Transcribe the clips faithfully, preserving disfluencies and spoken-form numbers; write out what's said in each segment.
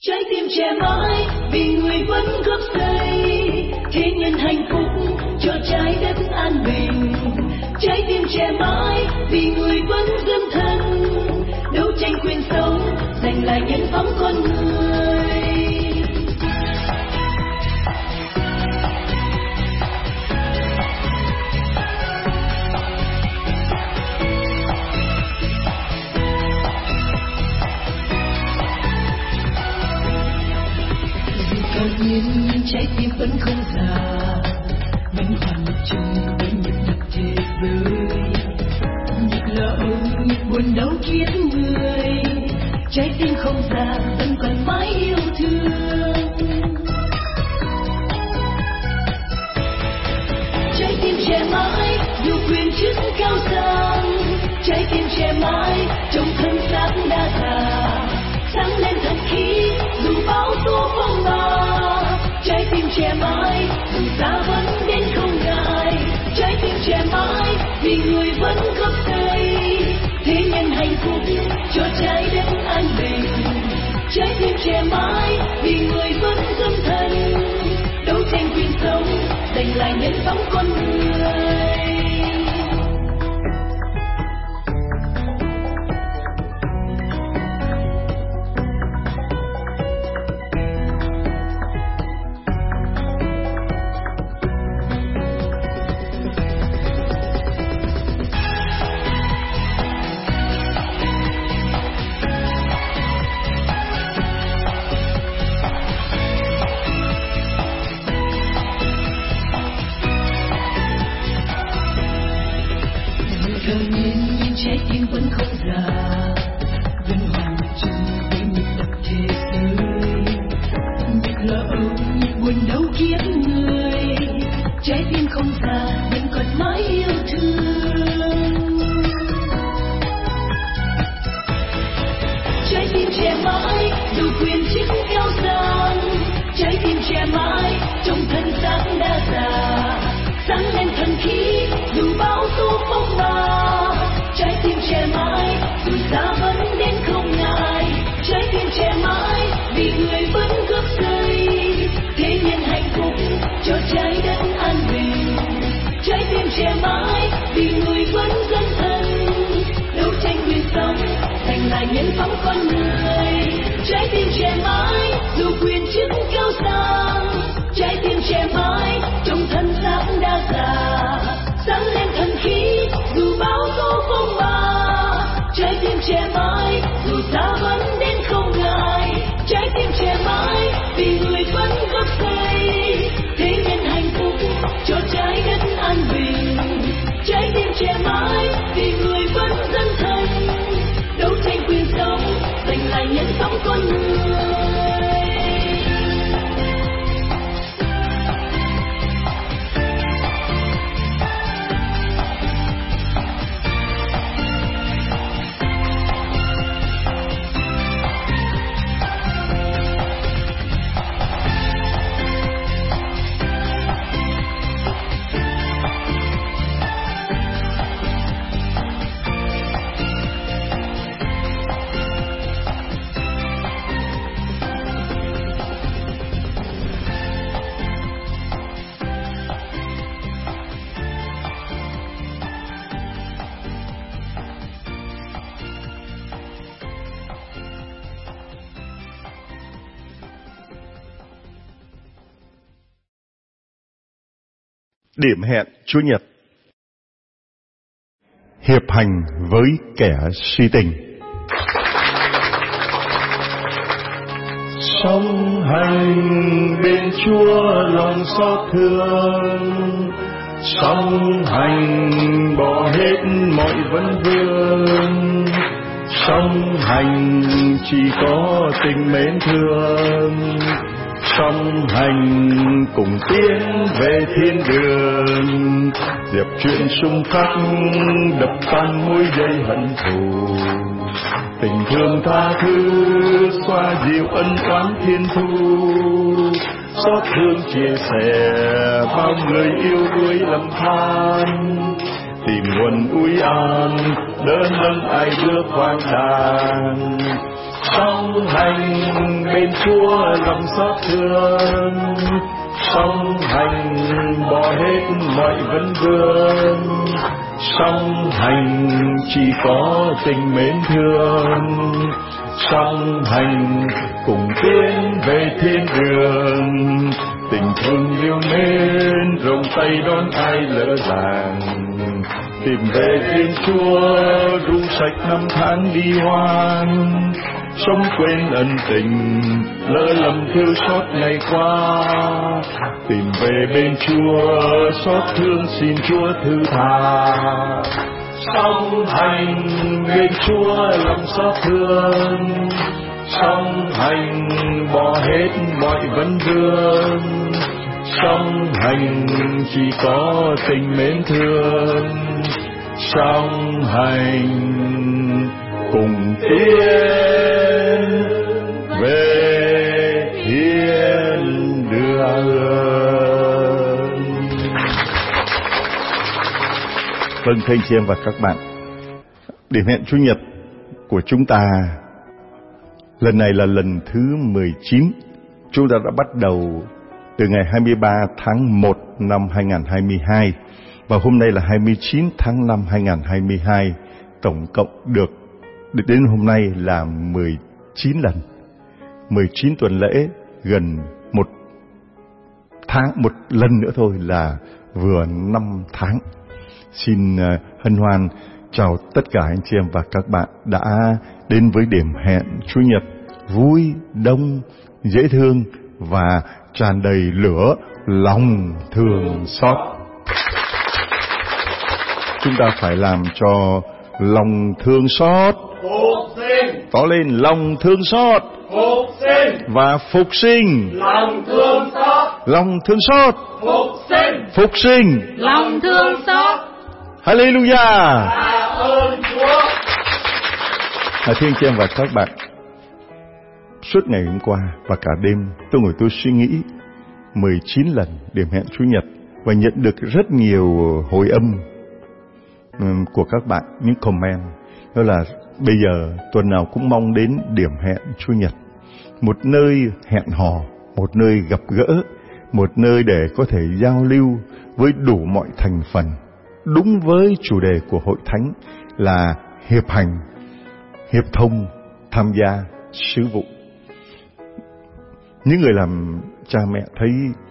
Trái tim trẻ mãi vì người vẫn gấp xây, thế nhân hạnh phúc cho trái đất an bình. Trái tim trẻ mãi vì người vẫn dấn thân, đấu tranh quyền sống, giành lại nhân phẩm con người. Nhưng trái tim vẫn không già, vẫn hoàn chung với nhịp đập thế giới. Nhịp lỡ buồn đau kiếp người, trái tim không già vẫn còn mãi yêu thương. Trái tim trẻ mãi dù quyền chức cao sang, trái tim trẻ mãi trong thân xác đã già, sáng lên thật khí dù bão tố phong ba. Trái tim trẻ mãi dù ta vẫn đến không ngại, trái tim trẻ mãi vì người vẫn gấp xây, thế nhân hạnh phúc cho trái đất an bình. Trái tim trẻ mãi vì người vẫn dấn thân, đấu tranh quyền sống, giành lại nhân phẩm con người. Trái tim vẫn không già, vẫn hoàn chung với nhịp đập thế giới. Nhịp lỡ nhịp buồn đau kiếp người, trái tim không già vẫn còn mãi yêu thương. Trái tim trẻ mãi dù quyền chức cao sang, trái tim trẻ mãi trong thân xác đã già, sáng lên thần khí dù bão tố phong ba. Trái tim trẻ mãi dù xa vẫn đến không ngại, trái tim trẻ mãi vì người vẫn gấp xây, thế nhân hạnh phúc cho trái đất an bình. Trái tim trẻ mãi vì người vẫn dấn thân, đấu tranh quyền sống, giành lại nhân phẩm con người. Trái tim trẻ mãi dù quyền chức cao sang, trái tim trẻ mãi trong thân xác đã già, sáng lên thần khí dù bão tố phong ba. Trái tim trẻ mãi dù xa vẫn đến không ngại, trái tim trẻ mãi vì người vẫn gấp xây, thế nhân hạnh phúc cho trái đất an bình. Trái tim trẻ mãi vì người vẫn dấn thân, đấu tranh quyền sống, giành lại nhân phẩm con người. Điểm hẹn Chủ nhật. Hiệp hành với kẻ si tình. Song hành bên Chúa lòng xót thương, song hành bỏ hết mọi vấn vương, song hành chỉ có tình mến thương, song hành cùng tiến về thiên đường, dẹp chuyện xung khắc đập tan mối dây hận thù, tình thương tha thứ xoa dịu ân oán thiên thu, xót thương chia sẻ bao người yêu đuối lầm than, tìm nguồn ủi an đỡ nâng ai bước hoang đàn. Song hành bên Chúa lòng xót thương, song hành bỏ hết mọi vấn vương, song hành chỉ có tình mến thương, song hành cùng tiến về thiên đường. Tình thương yêu mến rộng tay đón ai lỡ làng, tìm về Thiên Chúa ru sạch năm tháng đi hoang. Sống quên ân tình lỡ lầm thiếu sót ngày qua, tìm về bên Chúa xót thương xin Chúa thứ tha. Song hành bên Chúa lòng xót thương, song hành bỏ hết mọi vấn vương, song hành chỉ có tình mến thương, song hành cùng tiến về thiên đường. Vâng, thưa anh chị em và các bạn, điểm hẹn Chủ nhật của chúng ta lần này là lần thứ mười chín. Chúng ta đã bắt đầu từ ngày hai mươi ba tháng một năm hai nghìn không trăm hai mươi hai và hôm nay là hai mươi chín tháng năm hai nghìn không trăm hai mươi hai. Tổng cộng được đến hôm nay là mười chín lần, mười chín tuần lễ, gần một tháng, một lần nữa thôi là vừa năm tháng. Xin hân hoan chào tất cả anh chị em và các bạn đã đến với điểm hẹn Chủ nhật vui, đông, dễ thương và tràn đầy lửa lòng thương xót. Chúng ta phải làm cho lòng thương xót tỏ lên, lòng thương xót Phục sinh và phục sinh, lòng thương xót, lòng thương xót, phục sinh phục sinh, lòng thương xót. Hallelujah. tạ ơn Chúa. À, thưa anh chị em và các bạn, suốt ngày hôm qua và cả đêm tôi ngồi tôi suy nghĩ mười chín lần điểm hẹn Chủ nhật và nhận được rất nhiều hồi âm um, của các bạn, những comment. Đó là bây giờ tuần nào cũng mong đến điểm hẹn Chủ nhật, một nơi hẹn hò, một nơi gặp gỡ, một nơi để có thể giao lưu với đủ mọi thành phần, đúng với chủ đề của hội thánh là hiệp hành, hiệp thông, tham gia sứ vụ. Những người làm cha mẹ thấy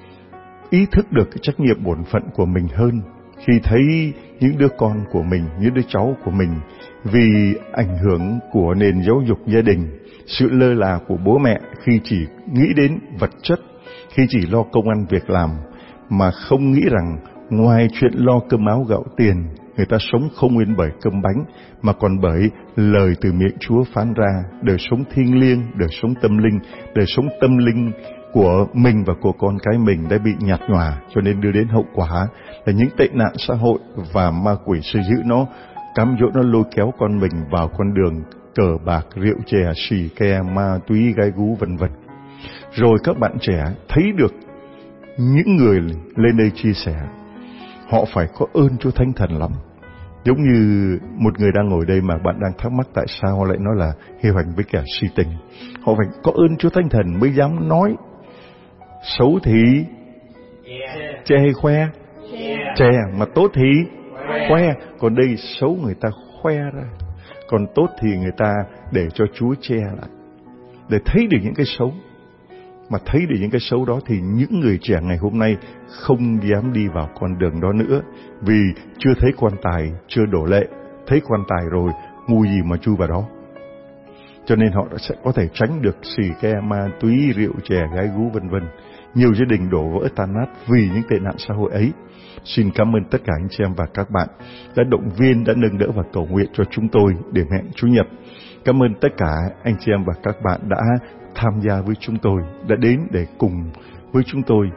ý thức được cái trách nhiệm bổn phận của mình hơn khi thấy những đứa con của mình, những đứa cháu của mình vì ảnh hưởng của nền giáo dục gia đình, sự lơ là của bố mẹ khi chỉ nghĩ đến vật chất, khi chỉ lo công ăn việc làm mà không nghĩ rằng ngoài chuyện lo cơm áo gạo tiền, người ta sống không nguyên bởi cơm bánh mà còn bởi lời từ miệng Chúa phán ra. Đời sống thiêng liêng, đời sống tâm linh, đời sống tâm linh của mình và của con cái mình đã bị nhạt nhòa, cho nên đưa đến hậu quả là những tệ nạn xã hội và ma quỷ sử dụng nó, cám dỗ nó, lôi kéo con mình vào con đường cờ bạc, rượu chè, xì ke, ma túy, gái gú vân vân. Rồi các bạn trẻ thấy được những người lên đây chia sẻ, họ phải có ơn Chúa Thánh Thần lắm. Giống như một người đang ngồi đây mà bạn đang thắc mắc tại sao họ lại nói là hiệp hành với kẻ si tình. Họ phải có ơn Chúa Thánh Thần mới dám nói. Xấu thì chê hay khoe? Chê. Mà tốt thì khoe. Còn đây xấu người ta khoe ra, còn tốt thì người ta để cho Chúa che lại, để thấy được những cái xấu. Mà thấy được những cái xấu đó thì những người trẻ ngày hôm nay không dám đi vào con đường đó nữa, vì chưa thấy quan tài chưa đổ lệ, thấy quan tài rồi ngu gì mà chui vào đó. Cho nên họ sẽ có thể tránh được xì ke, ma túy, rượu chè, gái gú vân vân. Nhiều gia đình đổ vỡ tan nát vì những tệ nạn xã hội ấy. Xin cảm ơn tất cả anh chị em và các bạn đã động viên, đã nâng đỡ và cầu nguyện cho chúng tôi điểm hẹn Chủ nhật. Cảm ơn tất cả anh chị em và các bạn đã tham gia với chúng tôi, đã đến để cùng với chúng tôi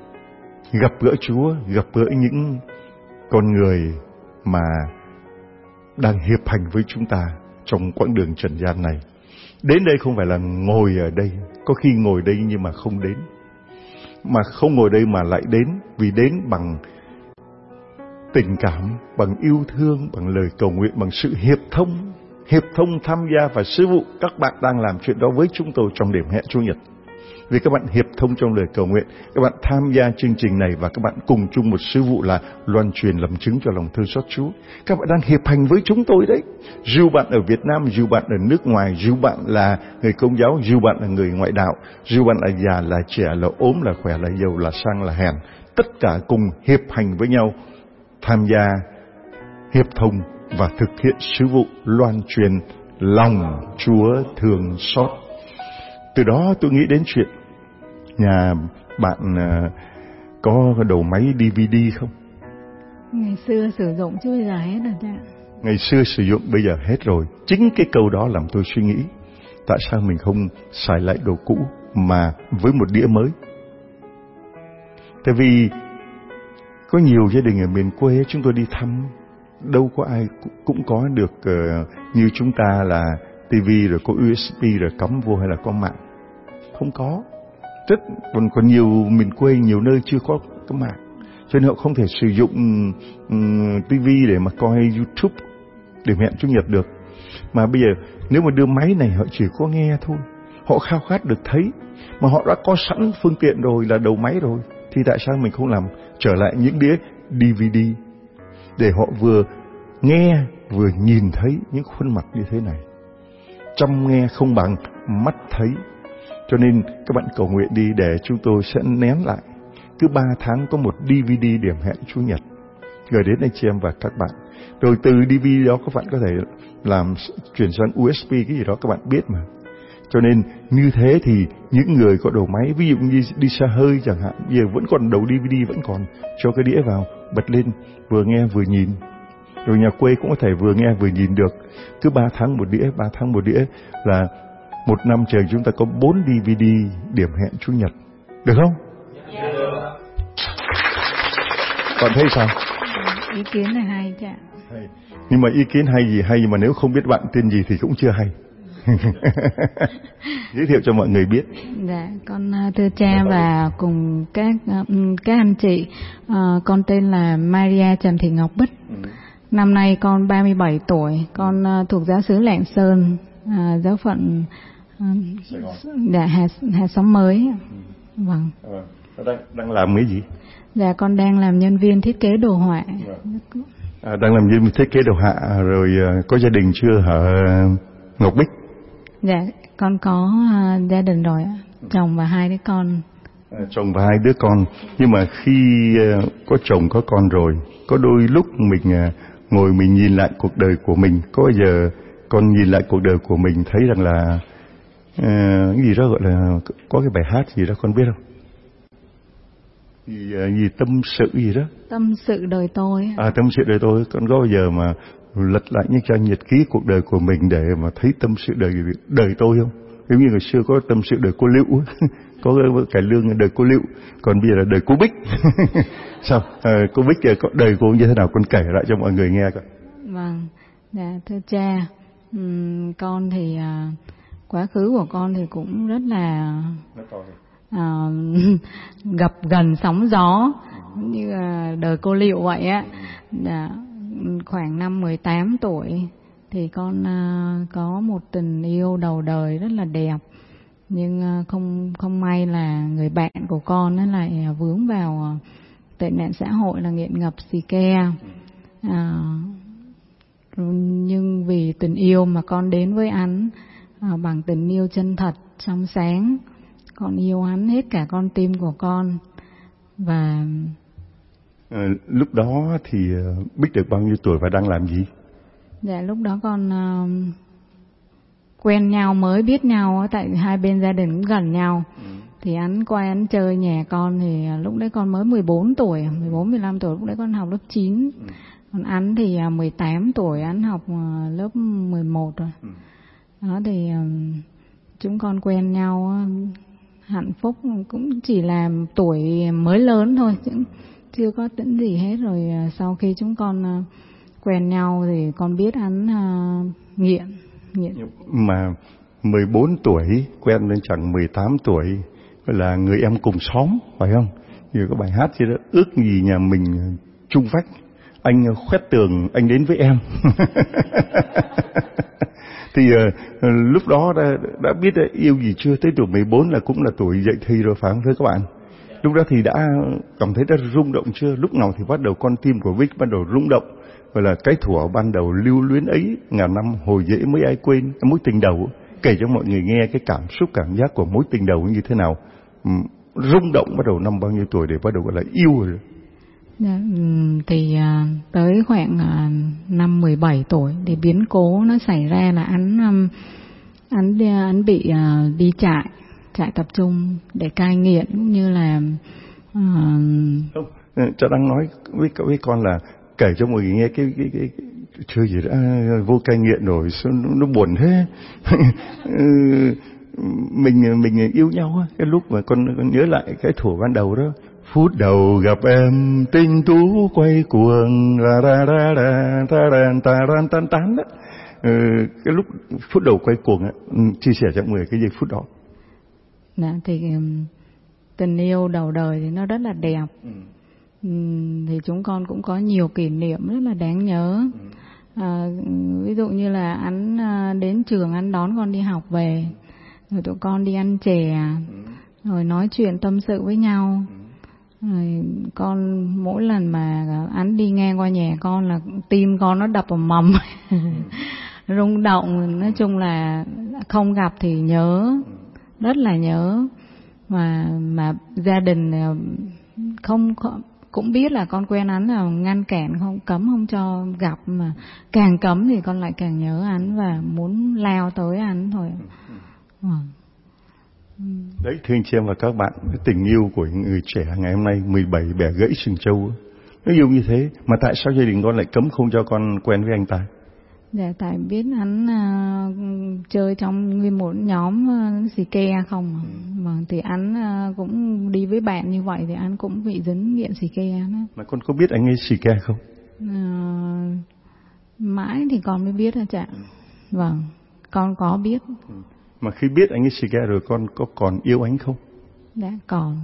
gặp gỡ Chúa, gặp gỡ những con người mà đang hiệp hành với chúng ta trong quãng đường trần gian này. Đến đây không phải là ngồi ở đây, có khi ngồi đây nhưng mà không đến, mà không ngồi đây mà lại đến, vì đến bằng tình cảm, bằng yêu thương, bằng lời cầu nguyện, bằng sự hiệp thông hiệp thông, tham gia. Và sư vụ các bạn đang làm chuyện đó với chúng tôi trong điểm hẹn Chủ nhật. Vì các bạn hiệp thông trong lời cầu nguyện, các bạn tham gia chương trình này và các bạn cùng chung một sứ vụ là loan truyền làm chứng cho lòng thương xót Chúa. Các bạn đang hiệp hành với chúng tôi đấy. Dù bạn ở Việt Nam, dù bạn ở nước ngoài, dù bạn là người Công giáo, dù bạn là người ngoại đạo, dù bạn là già, là trẻ, là ốm, là khỏe, là giàu, là sang, là hèn, tất cả cùng hiệp hành với nhau, tham gia, hiệp thông và thực hiện sứ vụ loan truyền lòng Chúa thương xót. Từ đó tôi nghĩ đến chuyện nhà bạn uh, có đầu máy đê vê đê không? Ngày xưa sử dụng chứ bây giờ hết rồi cha. Ngày xưa sử dụng bây giờ hết rồi. Chính cái câu đó làm tôi suy nghĩ, tại sao mình không xài lại đồ cũ mà với một đĩa mới? Tại vì có nhiều gia đình ở miền quê chúng tôi đi thăm, đâu có ai cũng có được uh, như chúng ta là tivi rồi có u ét bê rồi cắm vô hay là có mạng. Không có. Rất còn còn nhiều miền quê, nhiều nơi chưa có cái mạng, cho nên họ không thể sử dụng um, tivi để mà coi YouTube để hẹn Chủ nhật được. Mà bây giờ nếu mà đưa máy này họ chỉ có nghe thôi. Họ khao khát được thấy, mà họ đã có sẵn phương tiện rồi, là đầu máy rồi, thì tại sao mình không làm trở lại những đĩa đê vê đê để họ vừa nghe vừa nhìn thấy những khuôn mặt như thế này. Trăm nghe không bằng mắt thấy. Cho nên các bạn cầu nguyện đi để chúng tôi sẽ nén lại. Cứ ba tháng có một đê vê đê điểm hẹn Chủ nhật gửi đến anh chị em và các bạn. Rồi từ đê vê đê đó các bạn có thể làm chuyển sang u ét bê cái gì đó các bạn biết mà. Cho nên như thế thì những người có đầu máy, ví dụ như đi xa hơi chẳng hạn, giờ vẫn còn đầu đê vê đê vẫn còn, cho cái đĩa vào, bật lên, vừa nghe vừa nhìn. Rồi nhà quê cũng có thể vừa nghe vừa nhìn được. Cứ ba tháng một đĩa, ba tháng một đĩa là một năm trời chúng ta có bốn đê vê đê điểm hẹn Chủ nhật. Được không? Dạ được. Còn thấy sao? Ý kiến này hay cha. Hay. Nhưng mà ý kiến hay gì hay, nhưng mà nếu không biết bạn tên gì thì cũng chưa hay. Giới thiệu cho mọi người biết. Dạ, con thưa cha và cùng các các anh chị, uh, con tên là Maria Trần Thị Ngọc Bích. Ừ. Năm nay con ba mươi bảy tuổi, con uh, thuộc giáo xứ Lạng Sơn, uh, giáo phận uh, dạ, Hà, Hà Sống Mới. Ừ. Vâng. À, đang, đang làm cái gì? Dạ, con đang làm nhân viên thiết kế đồ họa. À, đang làm nhân viên thiết kế đồ họa rồi, uh, có gia đình chưa hả Ngọc Bích? Dạ, con có uh, gia đình rồi, chồng và hai đứa con. À, chồng và hai đứa con. Nhưng mà khi uh, có chồng có con rồi, có đôi lúc mình uh, ngồi mình nhìn lại cuộc đời của mình. Có bao giờ con nhìn lại cuộc đời của mình thấy rằng là uh, cái gì đó gọi là có cái bài hát gì đó con biết không? Gì, uh, gì tâm sự gì đó? Tâm sự đời tôi. À, tâm sự đời tôi. Con có bao giờ mà lật lại những trang nhật ký cuộc đời của mình để mà thấy tâm sự đời đời tôi không? Giống như ngày xưa có tâm sự đời cô Liễu, có cải lương đời cô Liễu, còn bây giờ là đời cô Bích. Sao? À, cô Bích đời cô như thế nào? Con kể lại cho mọi người nghe coi. Vâng, dạ thưa cha, uhm, con thì uh, quá khứ của con thì cũng rất là uh, gặp gần sóng gió, như uh, đời cô Liễu vậy á. Dạ. Khoảng năm mười tám tuổi thì con uh, có một tình yêu đầu đời rất là đẹp, nhưng uh, không không may là người bạn của con nó lại uh, vướng vào uh, tệ nạn xã hội là nghiện ngập xì ke. Uh, nhưng vì tình yêu mà con đến với anh uh, bằng tình yêu chân thật, trong sáng, con yêu hắn hết cả con tim của con. Và À, lúc đó thì uh, Bích được bao nhiêu tuổi và đang làm gì? Dạ lúc đó con uh, quen nhau, mới biết nhau, tại hai bên gia đình cũng gần nhau. Ừ. Thì anh qua anh chơi nhà con thì uh, lúc đấy con mới mười bốn tuổi, mười bốn mười lăm tuổi, lúc đấy con học lớp chín. Ừ. Còn anh thì uh, mười tám tuổi, anh học uh, lớp mười một rồi. Ừ. Đó thì uh, chúng con quen nhau, uh, hạnh phúc cũng chỉ là tuổi mới lớn thôi chứ chưa có tính gì hết. Rồi sau khi chúng con uh, quen nhau thì con biết hắn uh, nghiện nghiện mà mười bốn tuổi quen lên chẳng mười tám tuổi là người em cùng xóm, phải không? Thì có bài hát gì đó, ước gì nhà mình chung vách, anh khoét tường anh đến với em. Thì uh, lúc đó đã, đã biết uh, yêu gì chưa? Tới tuổi mười bốn là cũng là tuổi dậy thì rồi phải không thưa các bạn? Lúc đó thì đã cảm thấy đã rung động chưa? Lúc nào thì bắt đầu con tim của Vic bắt đầu rung động? Gọi là cái thuở ban đầu lưu luyến ấy, ngàn năm hồi dễ mấy ai quên, mối tình đầu. Kể cho mọi người nghe cái cảm xúc, cảm giác của mối tình đầu như thế nào. Uhm, rung động bắt đầu năm bao nhiêu tuổi để bắt đầu gọi là yêu rồi? Dạ, thì uh, tới khoảng uh, năm mười bảy tuổi thì biến cố nó xảy ra là anh um, anh anh bị uh, đi trại trại tập trung để cai nghiện, cũng như là uh... không, cha đang nói với với con là kể cho mọi người nghe cái cái cái, cái chưa gì đã vô cai nghiện rồi, sao nó, nó buồn thế. mình mình yêu nhau cái lúc mà con, con nhớ lại cái thuở ban đầu đó. Phút đầu gặp em tinh tú quay cuồng ra ra ra ra ra ra ra ra tan tan đó. Ừ, cái lúc phút đầu quay cuồng á, chia sẻ cho mọi người cái giây phút đó. Dạ, thì tình yêu đầu đời thì nó rất là đẹp. Ừ. Ừ, thì chúng con cũng có nhiều kỷ niệm rất là đáng nhớ. Ừ. À, ví dụ như là anh đến trường anh đón con đi học về, rồi tụi con đi ăn chè, ừ. rồi nói chuyện tâm sự với nhau. Ừ. Rồi con mỗi lần mà anh đi ngang qua nhà con là tim con nó đập ầm ầm. Ừ. Rung động. Nói chung là không gặp thì nhớ, rất là nhớ. Mà mà gia đình không cũng biết là con quen anh là ngăn cản, không cấm không cho gặp, mà càng cấm thì con lại càng nhớ anh và muốn lao tới anh thôi. Ừ. Đấy, thưa anh chị em và các bạn, cái tình yêu của những người trẻ ngày hôm nay mười bảy bẻ gãy sừng trâu, nó yêu như thế mà tại sao gia đình con lại cấm không cho con quen với anh ta? Dạ, tại biết anh uh, chơi trong nguyên một nhóm uh, xì ke không mà. Ừ. Mà thì anh uh, cũng đi với bạn như vậy thì anh cũng bị dính nghiện xì ke đó. Mà con có biết anh ấy xì ke không? Uh, mãi thì con mới biết hả cha. Ừ. Vâng, con có biết. Ừ. Mà khi biết anh ấy xì ke rồi con có còn yêu anh không? Dạ còn.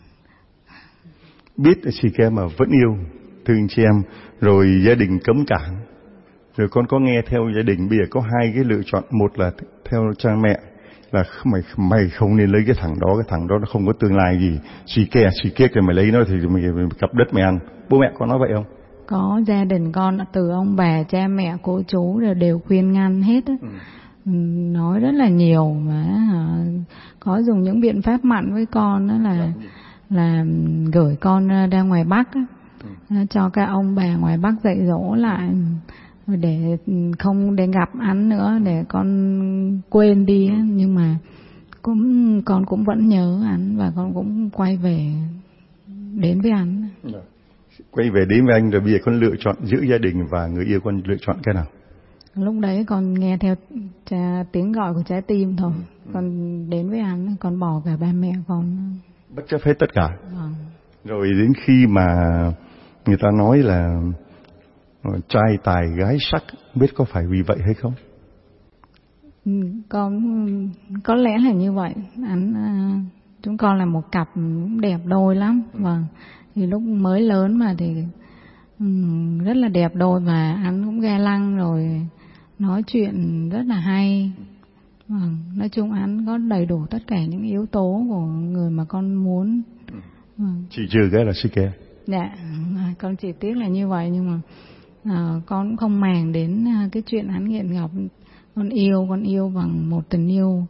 Biết xì ke mà vẫn yêu, thưa anh chị em, rồi gia đình cấm cản. Rồi con có nghe theo gia đình, bây giờ có hai cái lựa chọn. Một là theo cha mẹ là mày mày không nên lấy cái thằng đó, cái thằng đó nó không có tương lai gì, xì ke xì ke thì mày lấy nó thì mày cặp đất mày ăn. Bố mẹ con nói vậy không? Có, gia đình con từ ông bà, cha mẹ, cô chú đều, đều khuyên ngăn hết á. Ừ. Nói rất là nhiều mà có dùng những biện pháp mạnh với con, đó là là gửi con ra ngoài Bắc á, ừ. cho các ông bà ngoài Bắc dạy dỗ lại để không để gặp anh nữa, để con quên đi á. Nhưng mà cũng con cũng vẫn nhớ anh và con cũng quay về đến với anh. Quay về đến với anh rồi bây giờ con lựa chọn giữa gia đình và người yêu, con lựa chọn cái nào? Lúc đấy con nghe theo cha, tiếng gọi của trái tim thôi. Ừ. Con đến với anh, con bỏ cả ba mẹ con. Bất chấp hết tất cả. Vâng. Rồi đến khi mà người ta nói là trai tài gái sắc, biết có phải vì vậy hay không? Con có lẽ là như vậy. Anh chúng con là một cặp đẹp đôi lắm. Ừ. Vâng. Thì lúc mới lớn mà thì um, rất là đẹp đôi, và anh cũng ga lăng rồi nói chuyện rất là hay. Vâng. Nói chung anh có đầy đủ tất cả những yếu tố của người mà con muốn. Vâng. Chỉ trừ cái là xì ke. Dạ, con chỉ tiếc là như vậy, nhưng mà à, con cũng không màng đến cái chuyện hắn nghiện ngập. Con yêu, con yêu bằng một tình yêu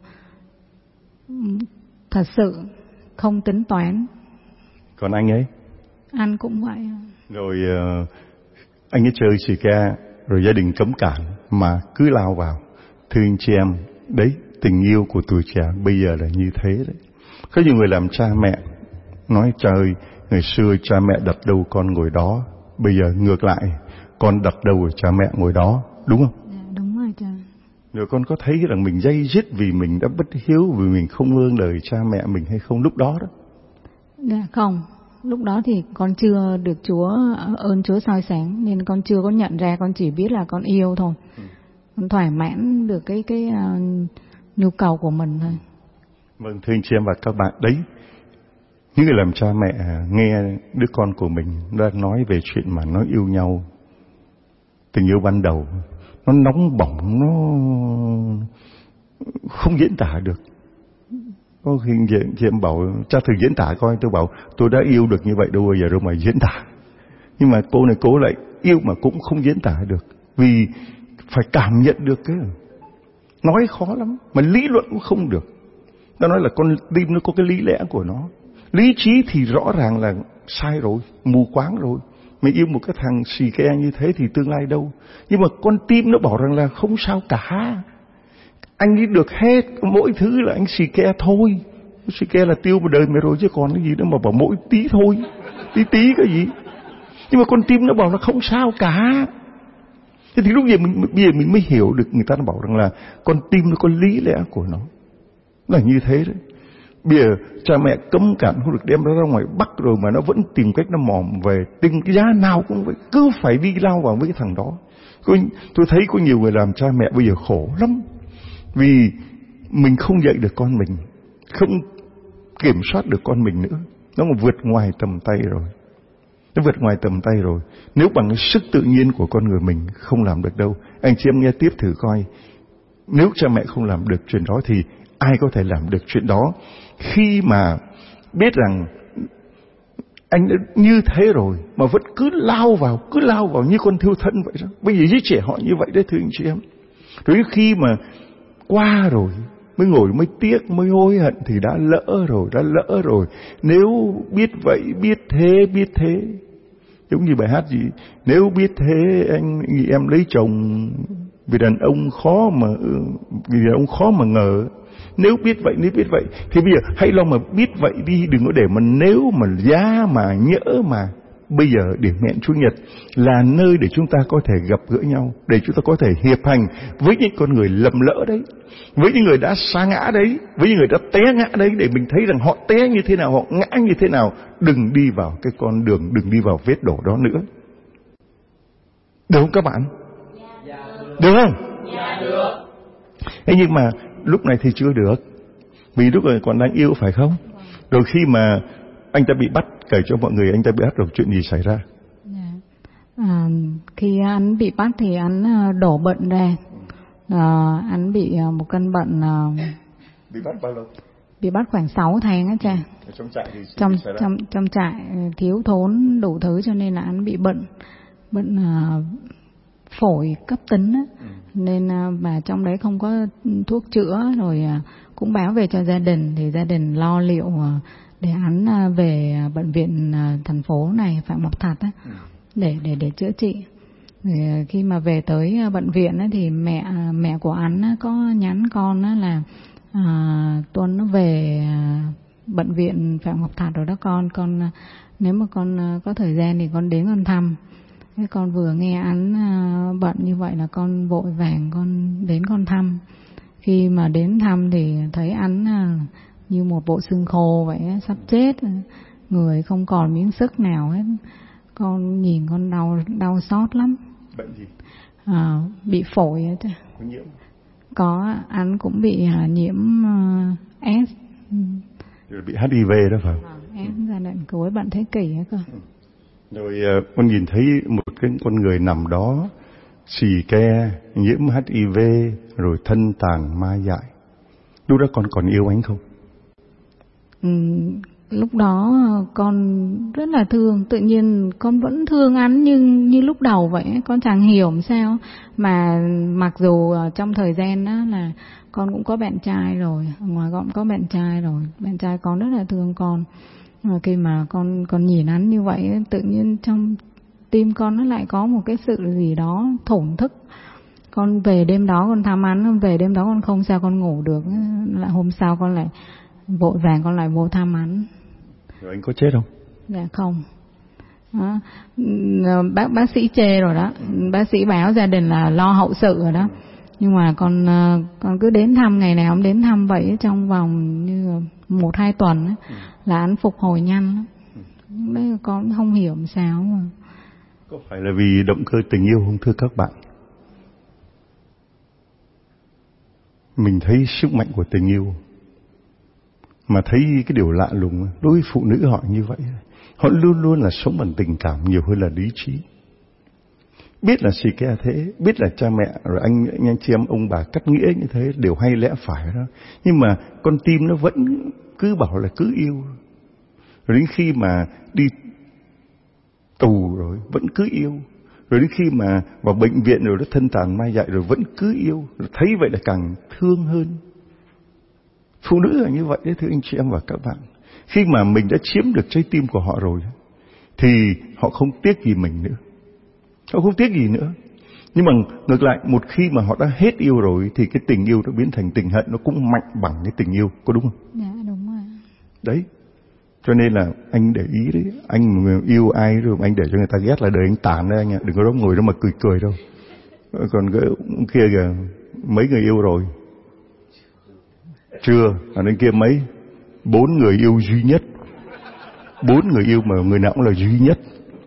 thật sự, không tính toán. Còn anh ấy? Anh cũng vậy. Rồi uh, anh ấy chơi xì ke, rồi gia đình cấm cản mà cứ lao vào. Thưa anh chị em, đấy, tình yêu của tuổi trẻ bây giờ là như thế đấy. Có nhiều người làm cha mẹ nói trời ơi, ngày xưa cha mẹ đặt đâu con ngồi đó, bây giờ ngược lại, con đặt đâu rồi cha mẹ ngồi đó, đúng không? Dạ, đúng rồi cha. Rồi con có thấy rằng mình day dứt vì mình đã bất hiếu, vì mình không vâng lời cha mẹ mình hay không lúc đó đó? Dạ không, lúc đó thì con chưa được Chúa ơn Chúa soi sáng, nên con chưa có nhận ra, con chỉ biết là con yêu thôi. Ừ. Con thỏa mãn được cái cái uh, nhu cầu của mình thôi. Vâng, thưa anh chị em và các bạn, đấy, những người làm cha mẹ nghe đứa con của mình đang nói về chuyện mà nó yêu nhau, tình yêu ban đầu, nó nóng bỏng, nó không diễn tả được. Có khi chị em bảo cha thử diễn tả coi, tôi bảo tôi đã yêu được như vậy đâu bao giờ đâu mà diễn tả. Nhưng mà cô này cố lại yêu mà cũng không diễn tả được, vì phải cảm nhận được cái nói khó lắm, mà lý luận cũng không được. Nó nói là con tim nó có cái lý lẽ của nó, lý trí thì rõ ràng là sai rồi, mù quáng rồi. Mày yêu một cái thằng xì ke như thế thì tương lai đâu. Nhưng mà con tim nó bảo rằng là không sao cả, anh ấy được hết, mỗi thứ là anh xì ke thôi. Xì ke là tiêu một đời mày rồi chứ còn cái gì nữa mà bảo mỗi tí thôi, tí tí cái gì. Nhưng mà con tim nó bảo là không sao cả. Thế thì lúc giờ mình, bây giờ mình mới hiểu được, người ta nó bảo rằng là con tim nó có lý lẽ của nó. Nó là như thế đấy. Bây giờ cha mẹ cấm cản không được đem nó ra ngoài Bắc rồi mà nó vẫn tìm cách nó mòm về, từng cái giá nào cũng vậy, cứ phải đi lao vào với cái thằng đó. Tôi thấy có nhiều người làm cha mẹ bây giờ khổ lắm, vì mình không dạy được con mình, không kiểm soát được con mình nữa. Nó mà vượt ngoài tầm tay rồi. Nó vượt ngoài tầm tay rồi. Nếu bằng cái sức tự nhiên của con người mình không làm được đâu. Anh chị em nghe tiếp thử coi. Nếu cha mẹ không làm được chuyện đó thì ai có thể làm được chuyện đó? Khi mà biết rằng anh đã như thế rồi mà vẫn cứ lao vào, cứ lao vào như con thiêu thân vậy đó. Bây giờ giới trẻ họ như vậy đấy thưa anh chị em. Rồi khi mà qua rồi mới ngồi mới tiếc, mới hối hận thì đã lỡ rồi, đã lỡ rồi. Nếu biết vậy, biết thế, biết thế. Giống như bài hát gì, nếu biết thế anh nghĩ em lấy chồng, vì đàn ông khó mà vì đàn ông khó mà ngờ. Nếu biết vậy, nếu biết vậy thì bây giờ hãy lo mà biết vậy đi, đừng có để mà nếu mà giá mà nhỡ mà. Bây giờ điểm hẹn Chủ nhật là nơi để chúng ta có thể gặp gỡ nhau, để chúng ta có thể hiệp hành với những con người lầm lỡ đấy, với những người đã sa ngã đấy, với những người đã té ngã đấy, để mình thấy rằng họ té như thế nào, họ ngã như thế nào. Đừng đi vào cái con đường, đừng đi vào vết đổ đó nữa. Được không các bạn? Được không? Thế nhưng mà lúc này thì chưa được, vì lúc này còn đang yêu phải không? Rồi khi mà anh ta bị bắt, kể cho mọi người anh ta bị bắt rồi chuyện gì xảy ra? À, khi anh bị bắt thì anh đổ bệnh ra. À, anh bị một cơn bệnh. Bị bắt bao lâu? Bị bắt khoảng sáu tháng á cha. Ở trong trại thì trong trong trong trại thiếu thốn đủ thứ cho nên là anh bị bệnh bệnh uh, phổi cấp tính á. Ừ. Nên uh, mà trong đấy không có thuốc chữa, rồi uh, cũng báo về cho gia đình thì gia đình lo liệu uh, để hắn uh, về bệnh viện uh, thành phố này Phạm Ngọc Thạch á. Ừ. để để để chữa trị. Thì khi mà về tới bệnh viện á, thì mẹ mẹ của anh á, có nhắn con á, là à, Tuấn nó về à, bệnh viện Phạm Ngọc Thạch rồi đó con, con nếu mà con à, có thời gian thì con đến con thăm. Thế con vừa nghe anh à, bệnh như vậy là con vội vàng con đến con thăm. Khi mà đến thăm thì thấy anh à, như một bộ xương khô vậy á, sắp chết, người không còn miếng sức nào hết. Con nhìn con đau đau xót lắm. Bệnh gì? À, bị phổi á. Có nhiễm? Có, anh cũng bị uh, nhiễm uh, S. Rồi bị hát i vê đó phải không? À, S giai đoạn cuối bệnh thế kỷ á cơ. Rồi uh, con nhìn thấy một cái con người nằm đó, xì ke, nhiễm hát i vê, rồi thân tàn ma dại. Lúc đó con còn yêu anh không? Ừ, lúc đó con rất là thương, tự nhiên con vẫn thương anh nhưng như lúc đầu vậy, con chẳng hiểu làm sao. Mà mặc dù trong thời gian đó là con cũng có bạn trai rồi, ngoài con cũng có bạn trai rồi, bạn trai con rất là thương con. Mà khi mà con con nhìn anh như vậy, tự nhiên trong tim con nó lại có một cái sự gì đó thổn thức. Con về đêm đó con thăm anh, về đêm đó con không sao con ngủ được, lại hôm sau con lại vội vàng con lại vô thăm anh. Rồi anh có chết không? Dạ không. Đó. Bác bác sĩ chê rồi đó, bác sĩ báo gia đình là lo hậu sự rồi đó. Nhưng mà con con cứ đến thăm, ngày nào cũng đến thăm vậy, trong vòng như một hai tuần ấy, ừ. là anh phục hồi nhanh lắm. Ừ. Đấy con không hiểu làm sao mà. Có phải là vì động cơ tình yêu không thưa các bạn? Mình thấy sức mạnh của tình yêu, mà thấy cái điều lạ lùng đối với phụ nữ họ như vậy, họ luôn luôn là sống bằng tình cảm nhiều hơn là lý trí. biết là xì ke thế, biết là cha mẹ rồi anh, anh anh chị em ông bà cắt nghĩa như thế đều hay lẽ phải đó, nhưng mà con tim nó vẫn cứ bảo là cứ yêu. Rồi đến khi mà đi tù rồi vẫn cứ yêu, rồi đến khi mà vào bệnh viện rồi nó thân tàn mai dại rồi vẫn cứ yêu, rồi thấy vậy là càng thương hơn. Phụ nữ là như vậy đấy thưa anh chị em và các bạn. Khi mà mình đã chiếm được trái tim của họ rồi thì họ không tiếc gì mình nữa, họ không tiếc gì nữa. Nhưng mà ngược lại, một khi mà họ đã hết yêu rồi thì cái tình yêu nó biến thành tình hận, nó cũng mạnh bằng cái tình yêu, có đúng không? Dạ đúng rồi. Đấy, cho nên là anh để ý đấy, anh yêu ai rồi anh để cho người ta ghét là đời anh tàn đấy anh ạ, đừng có đó ngồi đó mà cười cười đâu. Còn cái kia kìa, mấy người yêu rồi? Chưa, ở bên kia mấy? Bốn người yêu duy nhất. Bốn người yêu mà người nào cũng là duy nhất.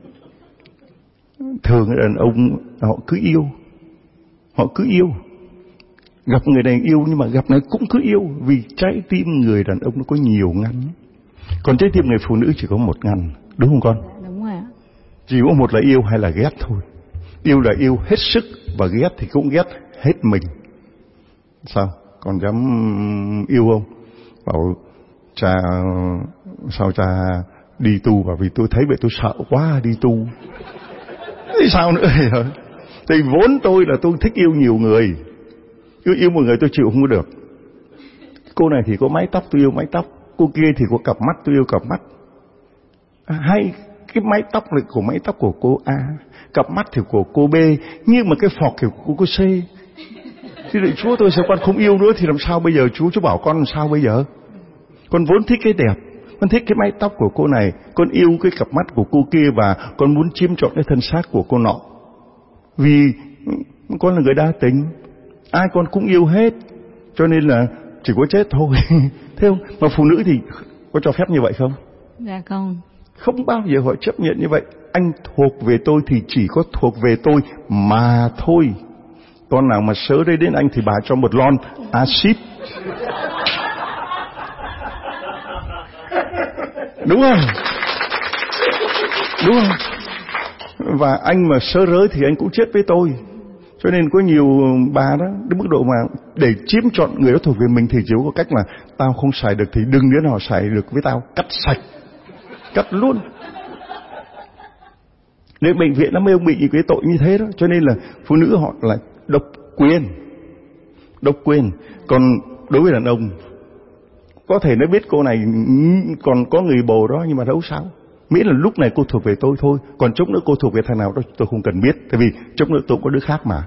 Thường đàn ông họ cứ yêu, họ cứ yêu, gặp người này yêu nhưng mà gặp này cũng cứ yêu, vì trái tim người đàn ông nó có nhiều ngăn, còn trái tim người phụ nữ chỉ có một ngăn, đúng không con? Dạ, đúng rồi ạ. Chỉ có một là yêu, hay là ghét thôi. Yêu là yêu hết sức, và ghét thì cũng ghét hết mình. Sao? Còn dám yêu không? Bảo cha, sao cha đi tu? Và vì tôi thấy vậy tôi sợ quá đi tu. Thế sao nữa hả? Thì vốn tôi là tôi thích yêu nhiều người, cứ yêu một người tôi chịu không có được. Cô này thì có mái tóc, tôi yêu mái tóc. Cô kia thì có cặp mắt, tôi yêu cặp mắt. À, hay cái mái tóc là của mái tóc của cô A, cặp mắt thì của cô B, nhưng mà cái phọc thì của cô C. Thì lại Chúa tôi sao con không yêu nữa thì làm sao bây giờ? Chúa Chúa bảo con làm sao bây giờ? Con vốn thích cái đẹp, con thích cái mái tóc của cô này, con yêu cái cặp mắt của cô kia, và con muốn chiếm trọn cái thân xác của cô nọ. Vì con là người đa tình, ai con cũng yêu hết, cho nên là chỉ có chết thôi. Thấy không? Mà phụ nữ thì có cho phép như vậy không? Dạ không. Không bao giờ họ chấp nhận như vậy. Anh thuộc về tôi thì chỉ có thuộc về tôi mà thôi. Con nào mà sớ đây đến anh thì bà cho một lon axit. Đúng không? Đúng không? Và anh mà sớ rới thì anh cũng chết với tôi. Cho nên có nhiều bà đó, đến mức độ mà để chiếm trọn người đó thuộc về mình thì chỉ có cách là tao không xài được thì đừng đứa nào xài được với tao, cắt sạch, cắt luôn. Nên bệnh viện nó mới bị những cái tội như thế đó. Cho nên là phụ nữ họ là độc quyền, độc quyền. Còn đối với đàn ông, có thể nó biết cô này còn có người bồ đó, nhưng mà đâu sao, miễn là lúc này cô thuộc về tôi thôi, còn chốc nữa cô thuộc về thằng nào đó tôi không cần biết, tại vì chốc nữa tôi có đứa khác mà.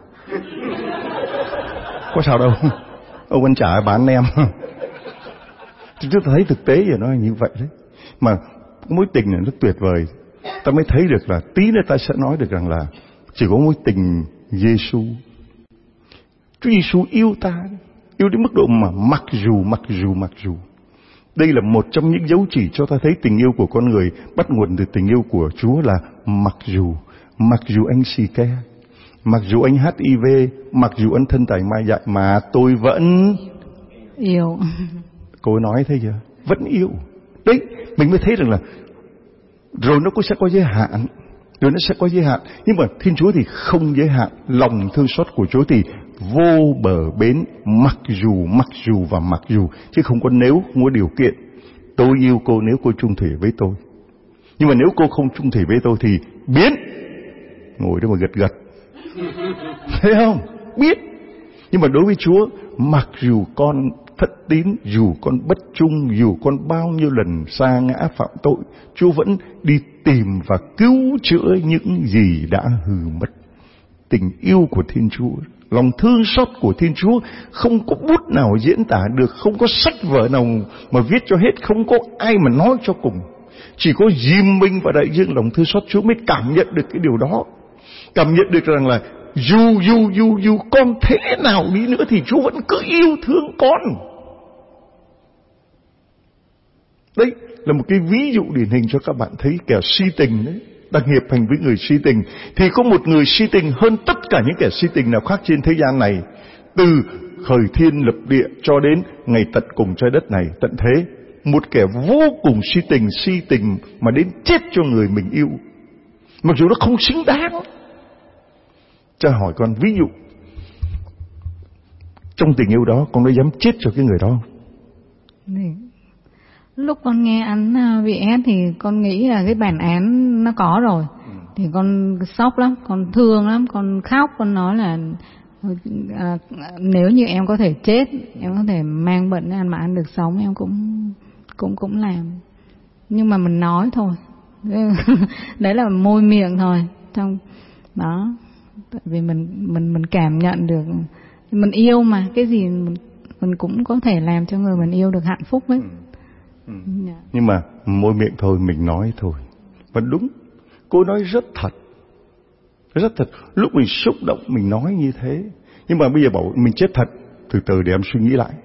Có sao đâu, ông ăn chả bán nem. Chúng ta thấy thực tế rồi nó như vậy đấy. Mà mối tình này nó tuyệt vời. Ta mới thấy được là tí nữa ta sẽ nói được rằng là chỉ có mối tình Giêsu. Chúa Giêsu yêu ta, yêu đến mức độ mà mặc dù, mặc dù, mặc dù. Đây là một trong những dấu chỉ cho ta thấy tình yêu của con người bắt nguồn từ tình yêu của Chúa là mặc dù. Mặc dù anh xì ke, mặc dù anh hát i vê, mặc dù anh thân tài mai dại, mà tôi vẫn yêu. Cô nói thế chưa? Vẫn yêu. Đấy, mình mới thấy rằng là rồi nó cũng sẽ có giới hạn, rồi nó sẽ có giới hạn. Nhưng mà Thiên Chúa thì không giới hạn. Lòng thương xót của Chúa thì vô bờ bến, mặc dù, mặc dù và mặc dù, chứ không có nếu, không có điều kiện. Tôi yêu cô nếu cô chung thủy với tôi, nhưng mà nếu cô không chung thủy với tôi thì biến. Ngồi đó mà gật gật. Thấy không? Biết. Nhưng mà đối với Chúa, mặc dù con thất tín, dù con bất trung, dù con bao nhiêu lần sa ngã phạm tội, Chúa vẫn đi tìm và cứu chữa những gì đã hư mất. Tình yêu của Thiên Chúa, lòng thương xót của Thiên Chúa không có bút nào diễn tả được, không có sách vở nào mà viết cho hết, không có ai mà nói cho cùng. Chỉ có dìm mình và đại dương lòng thương xót Chúa mới cảm nhận được cái điều đó. Cảm nhận được rằng là dù dù dù dù con thế nào đi nữa thì Chúa vẫn cứ yêu thương con. Đấy là một cái ví dụ điển hình cho các bạn thấy kẻ si tình đấy đang hiệp hành với người si tình. Thì có một người si tình hơn tất cả những kẻ si tình nào khác trên thế gian này. Từ khởi thiên lập địa cho đến ngày tận cùng trái đất này, tận thế. Một kẻ vô cùng si tình, si tình mà đến chết cho người mình yêu, mặc dù nó không xứng đáng. Cha hỏi con, ví dụ trong tình yêu đó con có dám chết cho cái người đó không? Lúc con nghe anh bị ép thì con nghĩ là cái bản án nó có rồi. Thì con sốc lắm, con thương lắm, con khóc, con nói là à, nếu như em có thể chết, em có thể mang bệnh ăn mà ăn được sống, em cũng cũng cũng làm. Nhưng mà mình nói thôi. Đấy là môi miệng thôi. Trong đó, tại vì mình mình mình cảm nhận được, mình yêu mà, cái gì mình, mình cũng có thể làm cho người mình yêu được hạnh phúc ấy. Ừ. Ừ. Yeah. Nhưng mà môi miệng thôi, mình nói thôi. Và đúng, cô nói rất thật, rất thật. Lúc mình xúc động mình nói như thế. Nhưng mà bây giờ bảo mình chết thật, từ từ để em suy nghĩ lại.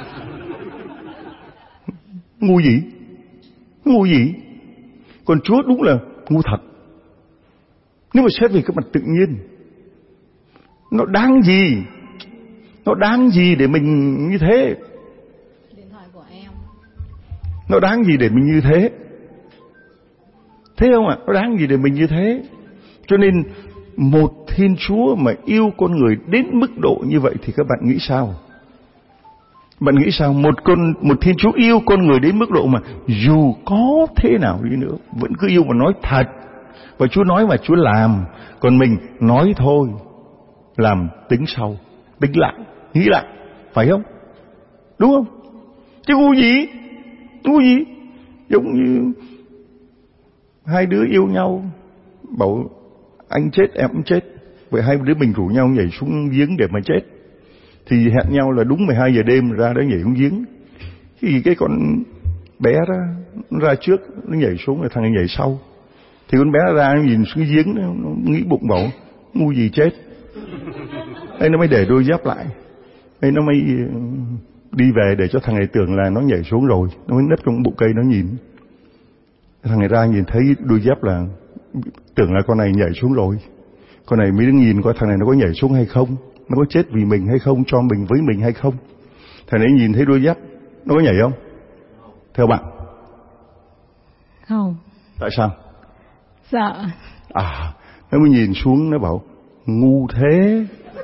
Ngu gì? Ngu gì? Còn Chúa đúng là ngu thật. Nếu mà xét về cái mặt tự nhiên, nó đáng gì? Nó đáng gì để mình như thế? Điện thoại của em. Nó đáng gì để mình như thế? Thế không ạ? Nó đáng gì để mình như thế? Cho nên một Thiên Chúa mà yêu con người đến mức độ như vậy thì các bạn nghĩ sao? Bạn nghĩ sao? Một con một Thiên Chúa yêu con người đến mức độ mà dù có thế nào đi nữa vẫn cứ yêu và nói thật. Và Chúa nói và Chúa làm. Còn mình nói thôi, làm tính sau, tính lại, nghĩ lại, phải không? Đúng không? Chứ ngu gì? Ngu gì? Giống như hai đứa yêu nhau, bảo anh chết em cũng chết, vậy hai đứa mình rủ nhau nhảy xuống giếng để mà chết. Thì hẹn nhau là đúng mười hai giờ đêm ra đó nhảy xuống giếng. Thì cái con bé đó nó ra trước, nó nhảy xuống rồi thằng này nhảy sau. Thì con bé ra nó nhìn xuống giếng, nó, nó nghĩ bụng bảo ngu gì chết. Đây nó mới để đôi dép lại. Đây nó mới đi về để cho thằng này tưởng là nó nhảy xuống rồi. Nó mới nấp trong bụi cây nó nhìn. Thằng này ra nhìn thấy đôi dép là tưởng là con này nhảy xuống rồi. Con này mới nhìn coi thằng này nó có nhảy xuống hay không, nó có chết vì mình hay không, cho mình với mình hay không. Thằng ấy nhìn thấy đôi dép, nó có nhảy không? Theo bạn? Không. Tại sao? Sợ. À, nó mới nhìn xuống, nó bảo ngu thế.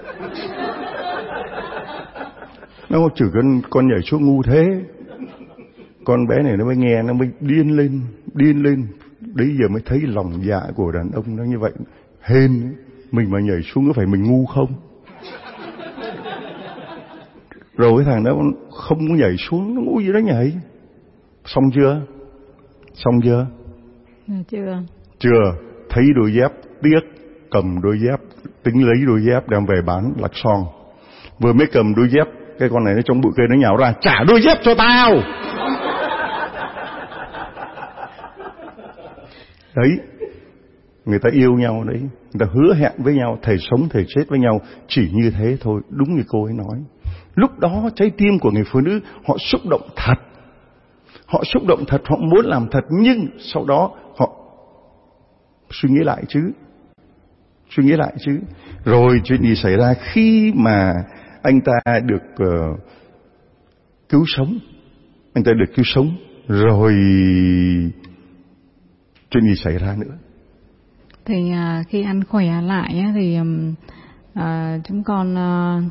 Nó chửi con, con nhảy xuống ngu thế. Con bé này nó mới nghe, nó mới điên lên, điên lên. Đấy giờ mới thấy lòng dạ của đàn ông nó như vậy. Hên, mình mà nhảy xuống có phải mình ngu không? Rồi cái thằng đó không có nhảy xuống, nó ngu gì đó nhảy. Xong chưa? Xong chưa? Chưa. Chưa. Thấy đôi dép tiếc, cầm đôi dép, tính lấy đôi dép đem về bán lạc son. Vừa mới cầm đôi dép, cái con này nó trong bụi cây nó nhào ra, trả đôi dép cho tao. Đấy, người ta yêu nhau đấy, người ta hứa hẹn với nhau, thề sống thề chết với nhau, chỉ như thế thôi, đúng như cô ấy nói. Lúc đó trái tim của người phụ nữ họ xúc động thật, họ xúc động thật, họ muốn làm thật, nhưng sau đó họ suy nghĩ lại chứ, suy nghĩ lại chứ. Rồi chuyện gì xảy ra khi mà anh ta được uh, cứu sống, anh ta được cứu sống, rồi chuyện gì xảy ra nữa? Thì uh, khi anh khỏe lại á, thì uh, chúng con uh,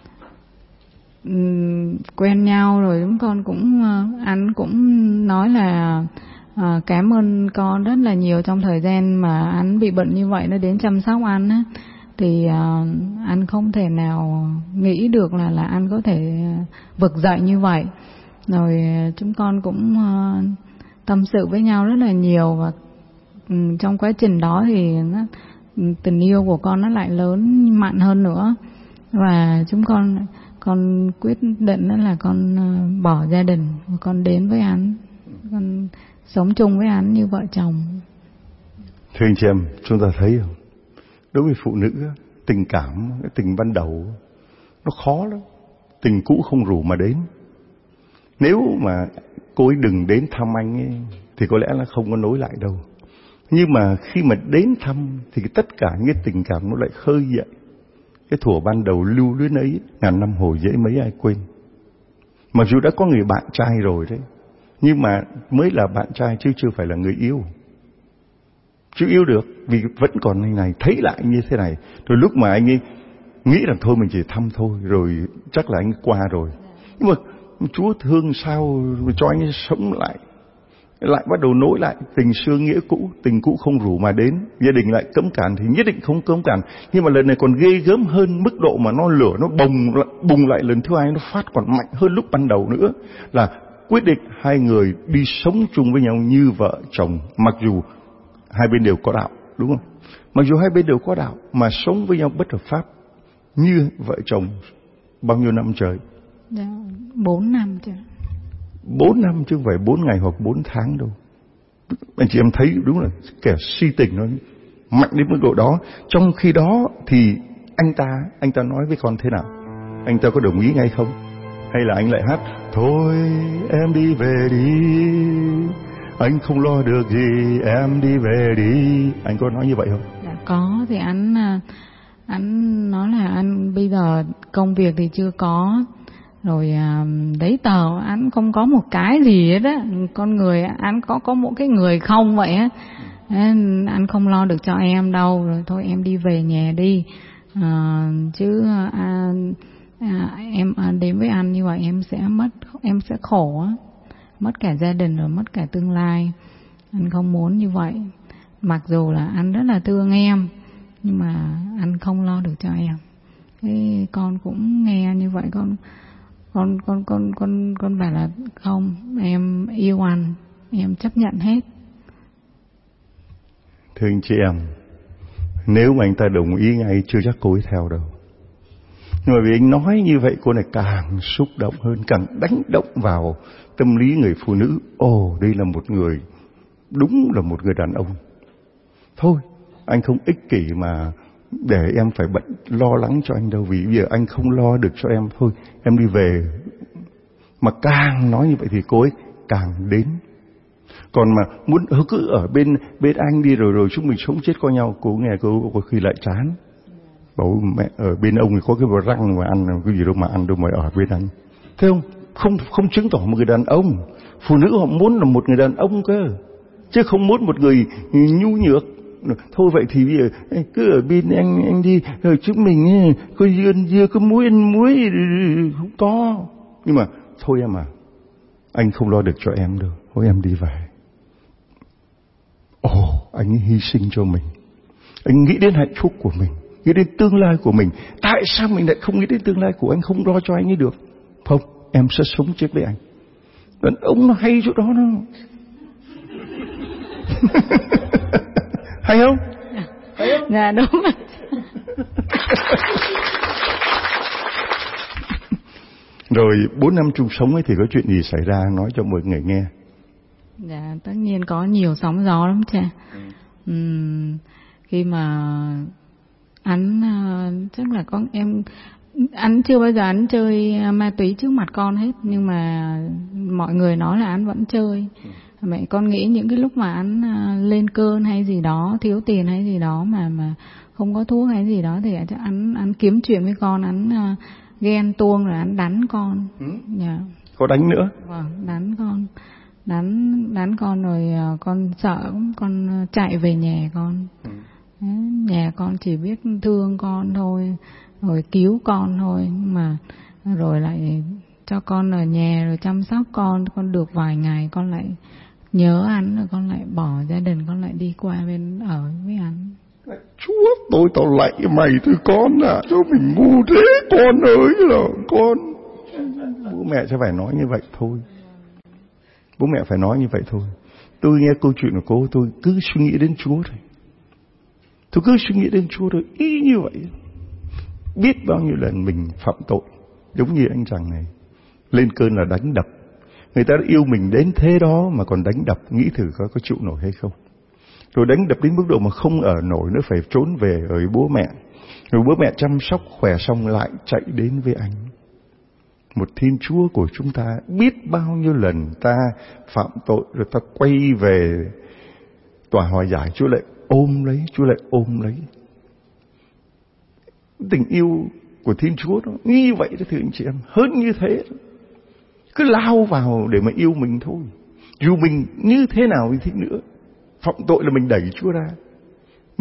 um, quen nhau rồi, chúng con cũng uh, anh cũng nói là uh, cảm ơn con rất là nhiều trong thời gian mà anh bị bệnh như vậy, nó đến chăm sóc anh á. Thì uh, anh không thể nào nghĩ được là là anh có thể vực dậy như vậy. Rồi uh, chúng con cũng uh, tâm sự với nhau rất là nhiều, và um, trong quá trình đó thì nó, tình yêu của con nó lại lớn mạnh hơn nữa. Và chúng con con quyết định đó là con uh, bỏ gia đình, con đến với anh, con sống chung với anh như vợ chồng. Thưa anh chị em, chúng ta thấy không? Đối với phụ nữ, tình cảm, cái tình ban đầu nó khó lắm. Tình cũ không rủ mà đến. Nếu mà cô ấy đừng đến thăm anh ấy, thì có lẽ là không có nối lại đâu. Nhưng mà khi mà đến thăm thì tất cả những tình cảm nó lại khơi dậy. Cái thuở ban đầu lưu luyến ấy, ngàn năm hồi dễ mấy ai quên. Mặc dù đã có người bạn trai rồi đấy, nhưng mà mới là bạn trai chứ chưa phải là người yêu. chưa yêu được vì vẫn còn này này, thấy lại như thế này. Rồi lúc mà anh ấy nghĩ rằng thôi mình chỉ thăm thôi, rồi chắc là anh ấy qua rồi. Nhưng mà Chúa thương sao cho anh ấy sống lại, lại bắt đầu nối lại tình xưa nghĩa cũ. Tình cũ không rủ mà đến, gia đình lại cấm cản thì nhất định không cấm cản. Nhưng mà lần này còn ghê gớm hơn, mức độ mà nó lửa nó bùng bùng lại lần thứ hai, nó phát còn mạnh hơn lúc ban đầu nữa, là quyết định hai người đi sống chung với nhau như vợ chồng. Mặc dù hai bên đều có đạo, đúng không? Mặc dù hai bên đều có đạo mà sống với nhau bất hợp pháp như vợ chồng bao nhiêu năm trời? Dạ, bốn năm chứ. Bốn năm chứ không phải bốn ngày hoặc bốn tháng đâu. Anh chị em thấy đúng là kẻ si tình nó mạnh đến mức độ đó. Trong khi đó thì anh ta, anh ta nói với con thế nào? Anh ta có đồng ý ngay không? Hay là anh lại hát thôi em đi về đi, anh không lo được gì, em đi về đi. Anh có nói như vậy không? Dạ có, thì anh anh nói là anh bây giờ công việc thì chưa có, rồi giấy tờ anh không có một cái gì hết á, con người anh có có một cái người không vậy á, anh không lo được cho em đâu, rồi thôi em đi về nhà đi, à, chứ à, à, em à, đến với anh như vậy em sẽ mất, em sẽ khổ á, mất cả gia đình rồi mất cả tương lai. Anh không muốn như vậy, mặc dù là anh rất là thương em nhưng mà anh không lo được cho em. Thế con cũng nghe như vậy, con con con con con con bảo là không, em yêu anh, em chấp nhận hết. Thưa anh chị em, nếu mà anh ta đồng ý ngay chưa chắc cô ấy theo đâu. Nhưng mà vì anh nói như vậy, cô này càng xúc động hơn, càng đánh động vào tâm lý người phụ nữ. Ồ, đây là một người, đúng là một người đàn ông. Thôi, anh không ích kỷ mà để em phải bận lo lắng cho anh đâu, vì bây giờ anh không lo được cho em. Thôi, em đi về. Mà càng nói như vậy thì cô ấy càng đến. Còn mà muốn cứ ở bên bên anh đi rồi rồi chúng mình sống chết coi nhau, cô nghe cô có khi lại chán. Bảo mẹ ở bên ông thì có cái bờ răng mà ăn cái gì đâu mà ăn đâu mà ở bên anh. Thấy không? Không không chứng tỏ một người đàn ông. Phụ nữ họ muốn là một người đàn ông cơ, chứ không muốn một người nhu nhược. Thôi vậy thì bây giờ cứ ở bên anh anh đi, rồi chúng mình có dưa dưa có muối ăn muối không có. Nhưng mà thôi em à, anh không lo được cho em đâu, thôi em đi về. Ồ, anh ấy hy sinh cho mình, anh nghĩ đến hạnh phúc của mình, nghĩ đến tương lai của mình. Tại sao mình lại không nghĩ đến tương lai của anh, không lo cho anh ấy được? Không, em sẽ sống chết với anh. Đàn ông nó hay chỗ đó đó. Hay không? Hay không? Dạ đúng rồi. Rồi bốn năm chung sống ấy thì có chuyện gì xảy ra, nói cho mọi người nghe. Dạ tất nhiên có nhiều sóng gió lắm cha. Ừ. Uhm, khi mà anh uh, chắc là con em anh chưa bao giờ anh chơi ma túy trước mặt con hết, nhưng mà mọi người nói là anh vẫn chơi. Ừ. Mẹ con nghĩ những cái lúc mà anh uh, lên cơn hay gì đó, thiếu tiền hay gì đó mà mà không có thuốc hay gì đó thì anh anh kiếm chuyện với con, anh uh, ghen tuông rồi anh đánh con. Ừ. Yeah. Có đánh nữa? Vâng, đánh con. đánh đánh con rồi con sợ, con chạy về nhà con. Ừ. Nhà con chỉ biết thương con thôi, rồi cứu con thôi, mà rồi lại cho con ở nhà rồi chăm sóc con. Con được vài ngày con lại nhớ anh, rồi con lại bỏ gia đình, con lại đi qua bên ở với anh. Chúa tôi tao lạy mày thôi con à, sao mình ngu thế con ơi là con. Bố mẹ sẽ phải nói như vậy thôi. Bố mẹ phải nói như vậy thôi. Tôi nghe câu chuyện của cô, tôi cứ suy nghĩ đến Chúa thôi. Tôi cứ suy nghĩ đến Chúa thôi, y như vậy. Biết bao nhiêu lần mình phạm tội, giống như anh chàng này, lên cơn là đánh đập. Người ta đã yêu mình đến thế đó mà còn đánh đập, nghĩ thử có, có chịu nổi hay không. Rồi đánh đập đến mức độ mà không ở nổi nữa, phải trốn về ở với bố mẹ. Rồi bố mẹ chăm sóc khỏe xong lại chạy đến với anh. Một Thiên Chúa của chúng ta, biết bao nhiêu lần ta phạm tội rồi ta quay về tòa hòa giải, Chúa lại ôm lấy, Chúa lại ôm lấy. Tình yêu của Thiên Chúa đó, như vậy đó thưa anh chị em, hơn như thế. Cứ lao vào để mà yêu mình thôi. Dù mình như thế nào đi thích nữa, phạm tội là mình đẩy Chúa ra.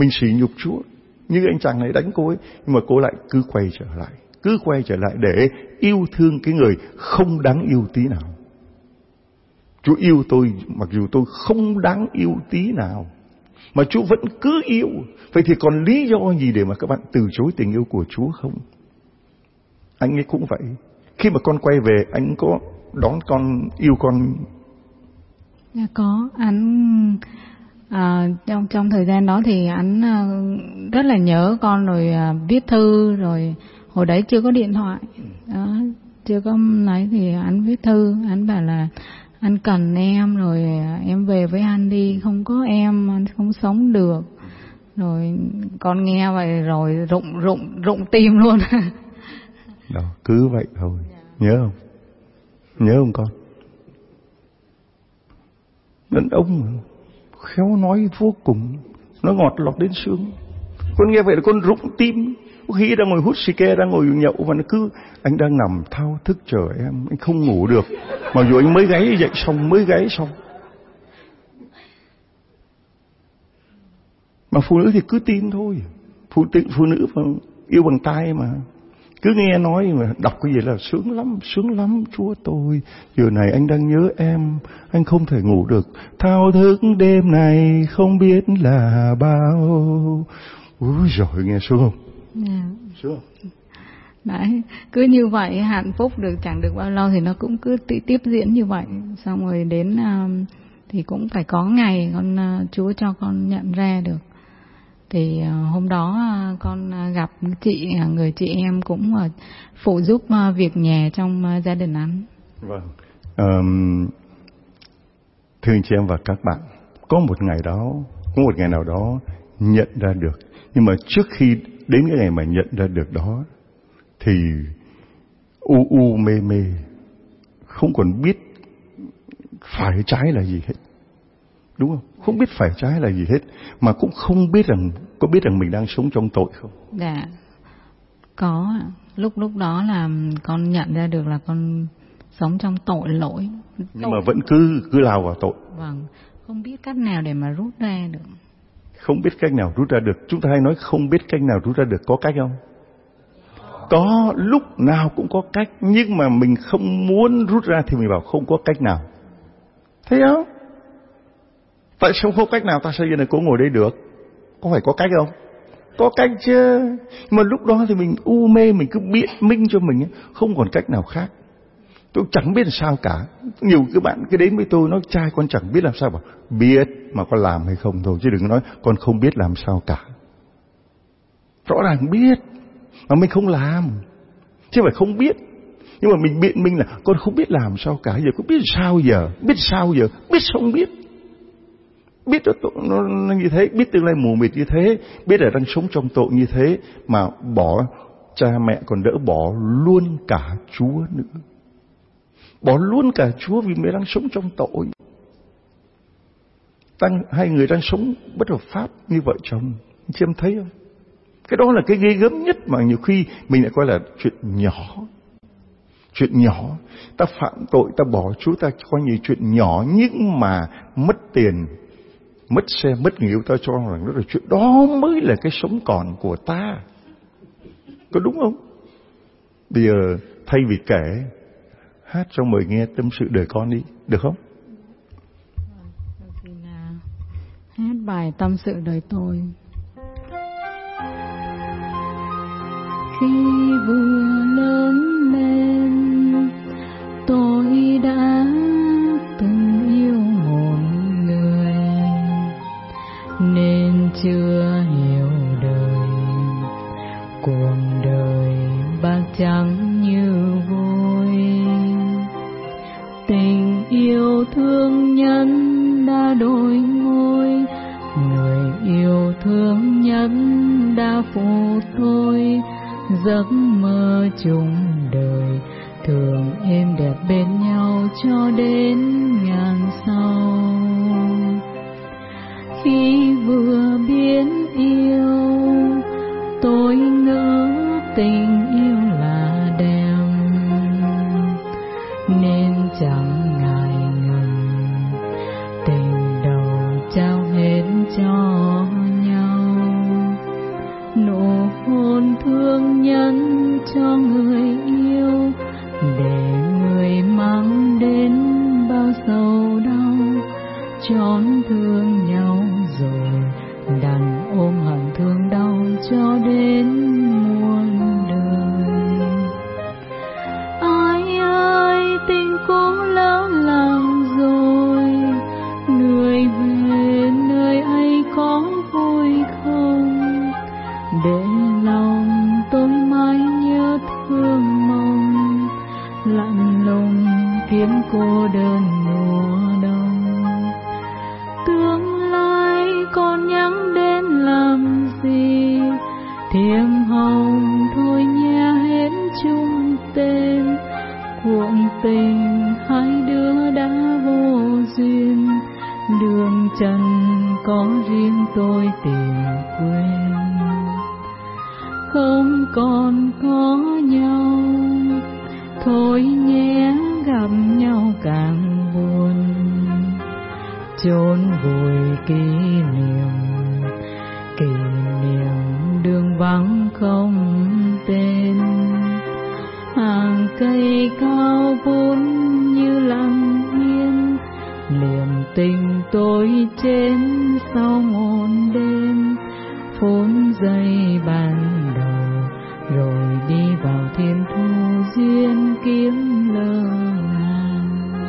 mình sỉ nhục Chúa. Như anh chàng này đánh cô ấy, nhưng mà cô lại cứ quay trở lại, cứ quay trở lại để yêu thương cái người không đáng yêu tí nào. Chúa yêu tôi mặc dù tôi không đáng yêu tí nào, mà Chúa vẫn cứ yêu. Vậy thì còn lý do gì để mà các bạn từ chối tình yêu của Chúa không? Anh ấy cũng vậy. Khi mà con quay về, anh có đón con, yêu con? Dạ có. Anh à, trong trong thời gian đó thì anh à, rất là nhớ con, rồi à, viết thư, rồi hồi đấy chưa có điện thoại đó, chưa có lấy thì anh viết thư, anh bảo là anh cần em, rồi em về với anh đi, không có em anh không sống được. Rồi con nghe vậy rồi rụng rụng rụng tim luôn. Đó, cứ vậy thôi. Nhớ không? Nhớ không con? Đàn ông khéo nói vô cùng, nó ngọt lọt đến xương. Con nghe vậy là con rụng tim. Khi đang ngồi hút xì ke, đang ngồi nhậu, và nó cứ anh đang nằm thao thức chờ em, anh không ngủ được. Mặc dù anh mới gáy dậy xong, mới gáy xong. Mà phụ nữ thì cứ tin thôi. Phụ, phụ nữ yêu bằng tai mà. Cứ nghe nói mà đọc cái gì là sướng lắm, sướng lắm Chúa tôi. Giờ này anh đang nhớ em, anh không thể ngủ được. Thao thức đêm này không biết là bao. Úi giời, nghe sướng không? Yeah. Sướng không? Đấy, cứ như vậy hạnh phúc được chẳng được bao lâu thì nó cũng cứ tiếp diễn như vậy. Xong rồi đến uh, thì cũng phải có ngày con uh, Chúa cho con nhận ra được. Thì uh, hôm đó uh, con uh, gặp chị, uh, người chị em cũng uh, phụ giúp uh, việc nhà trong uh, gia đình anh. Vâng. Um, thưa anh chị em và các bạn, có một ngày đó, có một ngày nào đó nhận ra được. Nhưng mà trước khi đến cái ngày mà nhận ra được đó thì u u mê mê, không còn biết phải trái là gì hết. Đúng không? Không biết phải trái là gì hết, mà cũng không biết rằng, có biết rằng mình đang sống trong tội không? Dạ, có. Lúc lúc đó là con nhận ra được là con sống trong tội lỗi. Nhưng tội. mà vẫn cứ cứ lao vào tội. Vâng, không biết cách nào để mà rút ra được. Không biết cách nào rút ra được. Chúng ta hay nói không biết cách nào rút ra được, có cách không? Có, lúc nào cũng có cách, nhưng mà mình không muốn rút ra thì mình bảo không có cách nào. Thấy không? Tại sao không có cách nào ta sao giờ này cố ngồi đây được? Có phải có cách không? Có cách chứ. Mà lúc đó thì mình u mê, mình cứ biện minh cho mình, không còn cách nào khác. Tôi chẳng biết làm sao cả. Nhiều các bạn cứ đến với tôi nói trai con chẳng biết làm sao, bảo biết mà con làm hay không thôi, chứ đừng nói con không biết làm sao cả. Rõ ràng biết mà mình không làm, chứ phải không biết. Nhưng mà mình biện minh là con không biết làm sao cả, giờ có biết sao giờ, biết sao giờ, biết sao không biết. Biết nó, nó, nó như thế, biết tương lai mù mịt như thế, biết là đang sống trong tội như thế, mà bỏ cha mẹ còn đỡ bỏ luôn cả Chúa nữa. Bỏ luôn cả Chúa vì mình đang sống trong tội. Tăng, hai người đang sống bất hợp pháp như vợ chồng. Chị em thấy không? Cái đó là cái ghê gớm nhất mà nhiều khi mình lại coi là chuyện nhỏ. Chuyện nhỏ. Ta phạm tội, ta bỏ Chúa, ta coi như chuyện nhỏ, nhưng mà mất tiền, mất xe, mất người yêu, ta cho rằng đó là chuyện đó mới là cái sống còn của ta. Có đúng không? Bây giờ thay vì kể, hát cho mời nghe tâm sự đời con đi, được không? Xin hát bài tâm sự đời tôi. Khi vừa lớn lên, tôi đã từng yêu một người, nên chưa hiểu đời, cuộc đời bạc trắng như vôi. Tình yêu thương nhân đã đổi ngôi, người yêu thương nhân đã phụ tôi. Giấc mơ chung đời thường êm đẹp bên nhau cho đến ngàn sau. Khi vừa biết yêu, tôi ngỡ tình yêu là đẹp, nên chẳng ngại ngần tình đầu trao hết cho nhau. người yêu, để người mang đến bao sầu đau, trọn thương nhau rồi đành ôm hận thương đau cho đến muôn đời. Ai ơi tình cũ lỡ làng rồi, người về nơi ấy có vui không? Để lòng tôi mãi nhớ thương mong, lạnh lùng kiếm cô đơn mùa đông. Tương lai còn nhắn đến làm gì, thiềm hồng thôi nhé hết chung tên. Cuộc tình hai đứa đã vô duyên, đường trần có riêng tôi tìm quên. Không còn có nhau, thôi nhé gặp nhau càng buồn. Chôn vùi kỷ niệm, kỷ niệm đường vắng không tên. Hàng cây cao vốn như lặng yên, niềm tình tôi trên sau một đêm. Phút giây ban đầu rồi đi vào thiên thu duyên kiếm lơ là.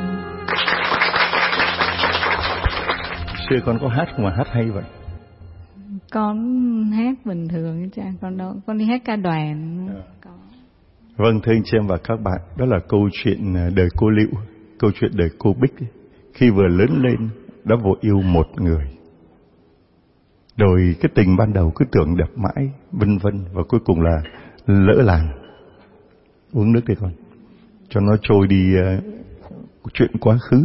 Xưa con có hát không mà hát hay vậy? Con hát bình thường cha, con đâu, con đi hát ca đoàn. À. Con. Vâng, thưa anh chị em và các bạn, đó là câu chuyện đời cô Liễu, câu chuyện đời cô Bích. Khi vừa lớn lên đã vội yêu một người, rồi cái tình ban đầu cứ tưởng đẹp mãi, vân vân, và cuối cùng là lỡ làng. Uống nước đi con, cho nó trôi đi uh, chuyện quá khứ.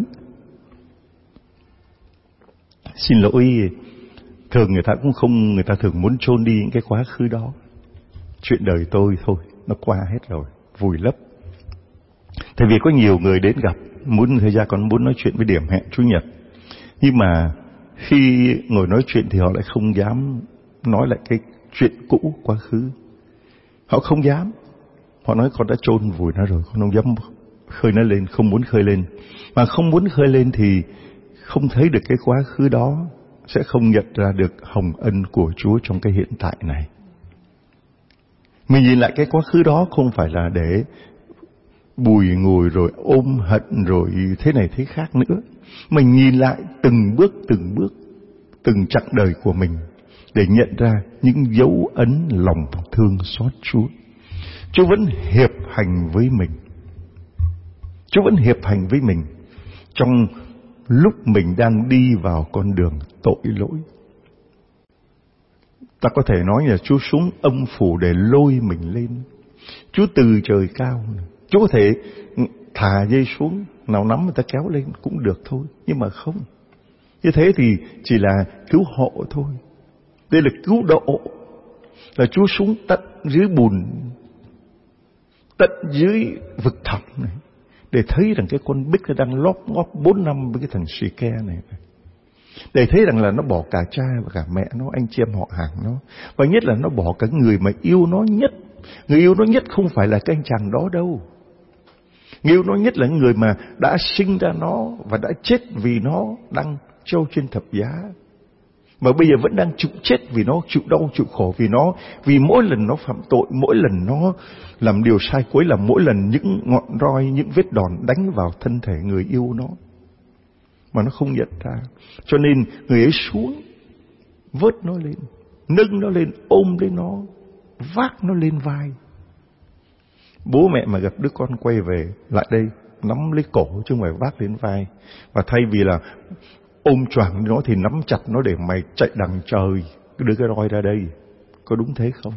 Xin lỗi, thường người ta cũng không, người ta thường muốn chôn đi những cái quá khứ đó. Chuyện đời tôi thôi, nó qua hết rồi, vùi lấp. Tại vì có nhiều người đến gặp, muốn thời gian còn muốn nói chuyện với điểm hẹn Chủ nhật, nhưng mà khi ngồi nói chuyện thì họ lại không dám nói lại cái chuyện cũ quá khứ. Họ không dám. Họ nói con đã chôn vùi nó rồi, con không dám khơi nó lên, không muốn khơi lên. Mà không muốn khơi lên thì không thấy được cái quá khứ đó, sẽ không nhận ra được hồng ân của Chúa trong cái hiện tại này. Mình nhìn lại cái quá khứ đó không phải là để bùi ngùi rồi ôm hận rồi thế này thế khác nữa. Mình nhìn lại từng bước từng bước, từng chặng đời của mình để nhận ra những dấu ấn lòng thương xót Chúa. Chúa vẫn hiệp hành với mình. Chúa vẫn hiệp hành với mình trong lúc mình đang đi vào con đường tội lỗi. Ta có thể nói là Chúa xuống âm phủ để lôi mình lên. Chúa từ trời cao, Chúa có thể thả dây xuống, nào nắm người ta kéo lên cũng được thôi. Nhưng mà không. Như thế thì chỉ là cứu hộ thôi. Đây là cứu độ. Là Chúa xuống tận dưới bùn, tận dưới vực thẳm này, để thấy rằng cái con Bích nó đang lóp ngóp bốn năm với cái thằng xì ke này. Để thấy rằng là nó bỏ cả cha và cả mẹ nó, anh chị em họ hàng nó. Và nhất là nó bỏ cả người mà yêu nó nhất. Người yêu nó nhất không phải là cái anh chàng đó đâu. Người yêu nó nhất là người mà đã sinh ra nó và đã chết vì nó đang treo trên thập giá. Mà bây giờ vẫn đang chịu chết vì nó, chịu đau, chịu khổ vì nó. Vì mỗi lần nó phạm tội, mỗi lần nó làm điều sai cuối, là mỗi lần những ngọn roi, những vết đòn đánh vào thân thể người yêu nó. Mà nó không nhận ra. Cho nên người ấy xuống, vớt nó lên, nâng nó lên, ôm lấy nó, vác nó lên vai. Bố mẹ mà gặp đứa con quay về lại đây, nắm lấy cổ chứ không phải vác lên vai. Và thay vì là ôm choàng nó thì nắm chặt nó để mày chạy đằng trời, đưa cái roi ra đây. Có đúng thế không?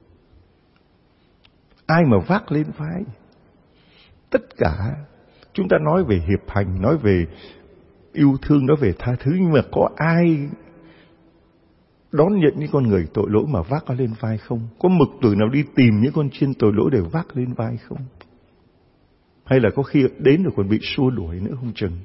Ai mà vác lên vai? Tất cả chúng ta nói về hiệp hành, nói về yêu thương, nói về tha thứ, nhưng mà có ai đón nhận những con người tội lỗi mà vác nó lên vai không? Có mực tử nào đi tìm những con chiên tội lỗi để vác lên vai không? Hay là có khi đến rồi còn bị xua đuổi nữa không chừng?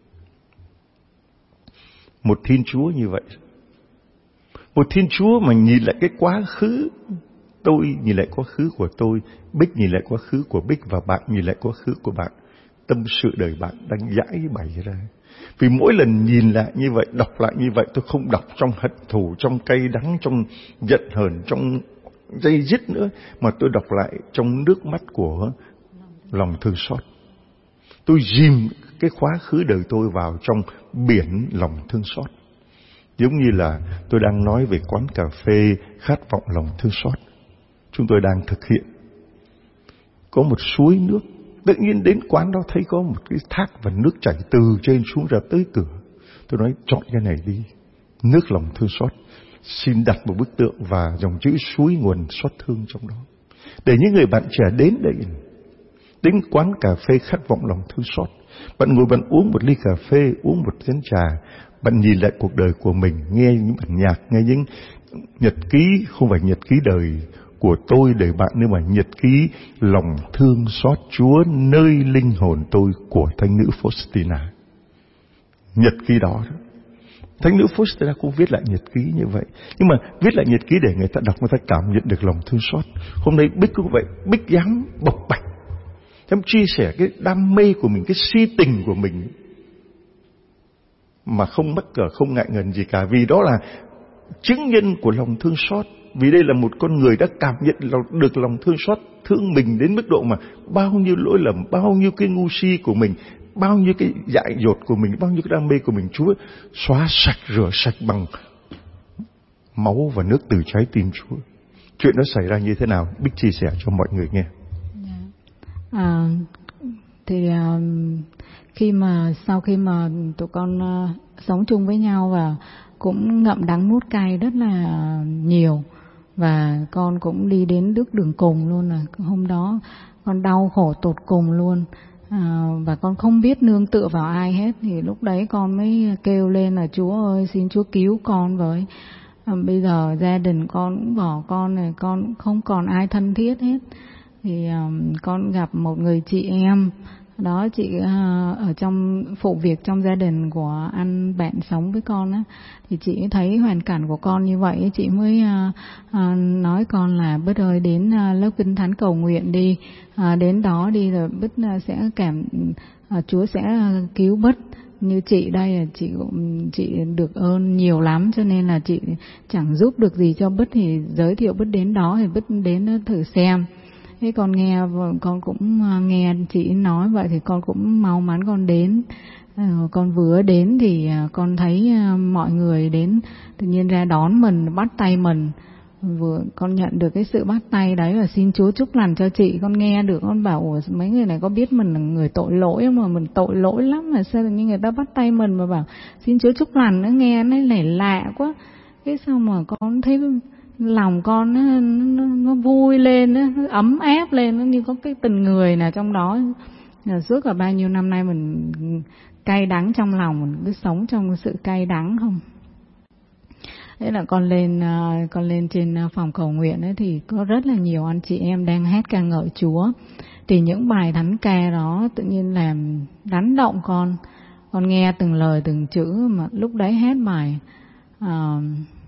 Một Thiên Chúa như vậy, một Thiên Chúa mà nhìn lại cái quá khứ tôi nhìn lại quá khứ của tôi, Bích nhìn lại quá khứ của Bích, và bạn nhìn lại quá khứ của bạn. Tâm sự đời bạn đang giãi bày ra. Vì mỗi lần nhìn lại như vậy, đọc lại như vậy, tôi không đọc trong hận thù, trong cay đắng, trong giận hờn, trong dây dứt nữa, mà tôi đọc lại trong nước mắt của lòng thương xót. Tôi dìm cái quá khứ đời tôi vào trong biển lòng thương xót. Giống như là tôi đang nói về quán cà phê khát vọng lòng thương xót. Chúng tôi đang thực hiện. Có một suối nước, tự nhiên đến quán đó thấy có một cái thác và nước chảy từ trên xuống ra tới cửa. Tôi nói chọn cái này đi, nước lòng thương xót. Xin đặt một bức tượng và dòng chữ suối nguồn xót thương trong đó. Để những người bạn trẻ đến đây, đến quán cà phê khát vọng lòng thương xót. Bạn ngồi bạn uống một ly cà phê, uống một chén trà. Bạn nhìn lại cuộc đời của mình, nghe những bản nhạc, nghe những nhật ký, không phải nhật ký đời của tôi, đời bạn, nhưng mà nhật ký lòng thương xót Chúa nơi linh hồn tôi của thánh nữ Faustina. Nhật ký đó, thánh nữ Faustina cũng viết lại nhật ký như vậy. Nhưng mà viết lại nhật ký để người ta đọc, người ta cảm nhận được lòng thương xót. Hôm nay Bích cũng vậy, Bích dám bộc bạch, dám chia sẻ cái đam mê của mình, cái si tình của mình, mà không mắc cỡ, không ngại ngần gì cả. Vì đó là chứng nhân của lòng thương xót. Vì đây là một con người đã cảm nhận được lòng thương xót, thương mình đến mức độ mà bao nhiêu lỗi lầm, bao nhiêu cái ngu si của mình, bao nhiêu cái dại dột của mình, bao nhiêu cái đam mê của mình, Chúa xóa sạch, rửa sạch bằng máu và nước từ trái tim Chúa. Chuyện đó xảy ra như thế nào? Bích chia sẻ cho mọi người nghe. À, thì uh, khi mà sau khi mà tụi con uh, sống chung với nhau và cũng ngậm đắng nuốt cay rất là nhiều, và con cũng đi đến bước đường cùng luôn. Là hôm đó con đau khổ tột cùng luôn, à, và con không biết nương tựa vào ai hết. Thì lúc đấy con mới kêu lên là Chúa ơi, xin Chúa cứu con với. À, bây giờ gia đình con cũng bỏ con này, con không còn ai thân thiết hết. Thì um, con gặp một người chị em đó, chị uh, ở trong phụ việc trong gia đình của anh bạn sống với con á, thì chị thấy hoàn cảnh của con như vậy, chị mới uh, uh, nói con là Bích ơi, đến uh, lớp Kinh Thánh cầu nguyện đi, uh, đến đó đi rồi Bích uh, sẽ cảm uh, Chúa sẽ uh, cứu Bích. Như chị đây, chị chị được ơn nhiều lắm, cho nên là chị chẳng giúp được gì cho Bích, thì giới thiệu Bích đến đó thì Bích đến thử xem. Thế con nghe, con cũng nghe chị nói vậy thì con cũng mau mắn con đến. Con vừa đến thì con thấy mọi người đến tự nhiên ra đón mình, bắt tay mình. Vừa con nhận được cái sự bắt tay đấy và xin Chúa chúc lành cho chị. Con nghe được, con bảo ủa mấy người này có biết mình là người tội lỗi mà, mình tội lỗi lắm mà sao như người ta bắt tay mình mà bảo xin Chúa chúc lành, nó nghe nó lẻ lạ quá. Cái sao mà con thấy lòng con nó, nó, nó vui lên, nó ấm áp lên, nó như có cái tình người nào trong đó. Là suốt cả bao nhiêu năm nay mình cay đắng trong lòng, mình cứ sống trong sự cay đắng không. Thế là con lên con lên trên phòng cầu nguyện ấy, thì có rất là nhiều anh chị em đang hát ca ngợi Chúa. Thì những bài thánh ca đó tự nhiên làm đánh động con. Con nghe từng lời từng chữ, mà lúc đấy hát bài uh,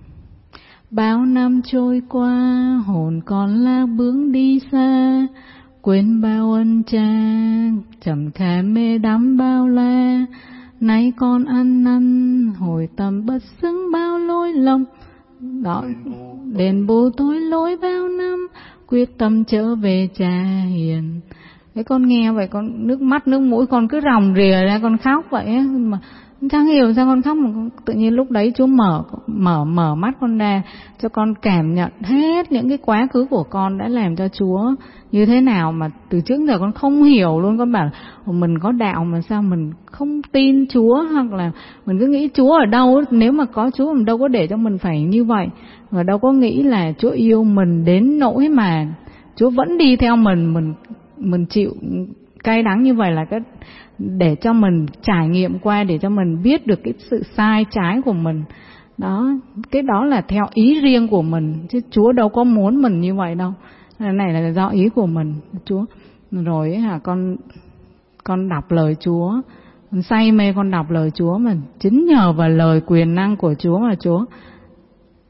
bao năm trôi qua, hồn con lạc bước đi xa, quên bao ân cha, trầm kha mê đắm bao la. Nay con ăn năn, hồi tâm bất xứng bao lỗi lầm. Đó, đền bù tội lỗi bao năm, quyết tâm trở về cha hiền. Thế con nghe vậy, con nước mắt nước mũi con cứ ròng rìa ra, con khóc vậy á. Mà chẳng hiểu sao con khóc, mà tự nhiên lúc đấy Chúa mở mở mở mắt con ra cho con cảm nhận hết những cái quá khứ của con đã làm cho Chúa như thế nào mà từ trước giờ con không hiểu luôn. Con bảo mình có đạo mà sao mình không tin Chúa, hoặc là mình cứ nghĩ Chúa ở đâu, nếu mà có Chúa mình đâu có để cho mình phải như vậy, và đâu có nghĩ là Chúa yêu mình đến nỗi mà Chúa vẫn đi theo mình, mình mình chịu cay đắng như vậy là cái để cho mình trải nghiệm qua, để cho mình biết được cái sự sai trái của mình. Đó, cái đó là theo ý riêng của mình, chứ Chúa đâu có muốn mình như vậy đâu. Cái này là do ý của mình, Chúa. Rồi hả, con con đọc lời Chúa, con say mê con đọc lời Chúa, mà chính nhờ vào lời quyền năng của Chúa mà Chúa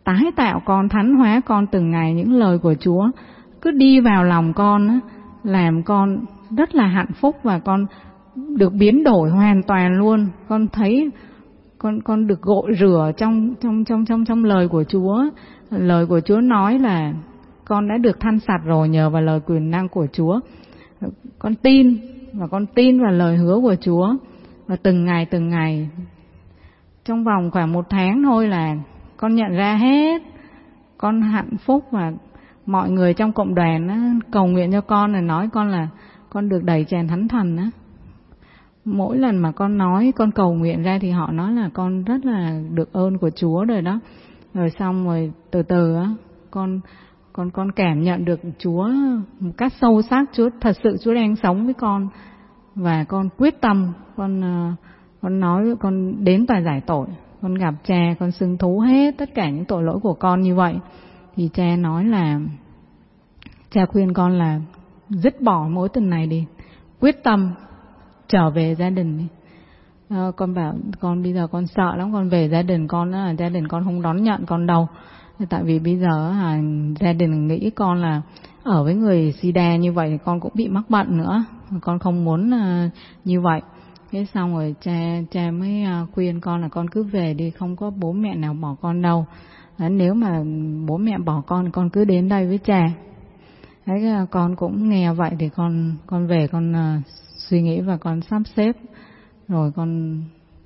tái tạo con, thánh hóa con từng ngày. Những lời của Chúa cứ đi vào lòng con á, làm con rất là hạnh phúc và con được biến đổi hoàn toàn luôn. Con thấy con con được gội rửa trong trong trong trong trong lời của Chúa. Lời của Chúa nói là con đã được thanh sạch rồi nhờ vào lời quyền năng của Chúa. Con tin và con tin vào lời hứa của Chúa, và từng ngày từng ngày, trong vòng khoảng một tháng thôi là con nhận ra hết. Con hạnh phúc và mọi người trong cộng đoàn á, cầu nguyện cho con, là nói con là con được đầy tràn Thánh Thần á. Mỗi lần mà con nói, con cầu nguyện ra thì họ nói là con rất là được ơn của Chúa rồi đó. Rồi xong rồi từ từ á, con con con cảm nhận được Chúa một cách sâu sắc. Chúa thật sự Chúa đang sống với con, và con quyết tâm, con con nói con đến tòa giải tội, con gặp cha, con xưng thú hết tất cả những tội lỗi của con như vậy. Thì cha nói là, cha khuyên con là dứt bỏ mối tình này đi, quyết tâm trở về gia đình đi. À, con bảo con bây giờ con sợ lắm, con về gia đình con á, gia đình con không đón nhận con đâu. Tại vì bây giờ à, gia đình nghĩ con là ở với người Sida như vậy thì con cũng bị mắc bệnh nữa, con không muốn uh, như vậy. Thế xong rồi cha cha mới uh, khuyên con là con cứ về đi, không có bố mẹ nào bỏ con đâu. Đấy, nếu mà bố mẹ bỏ con, con cứ đến đây với cha. Đấy, uh, con cũng nghe vậy thì con con về con uh, suy nghĩ và con sắp xếp, rồi con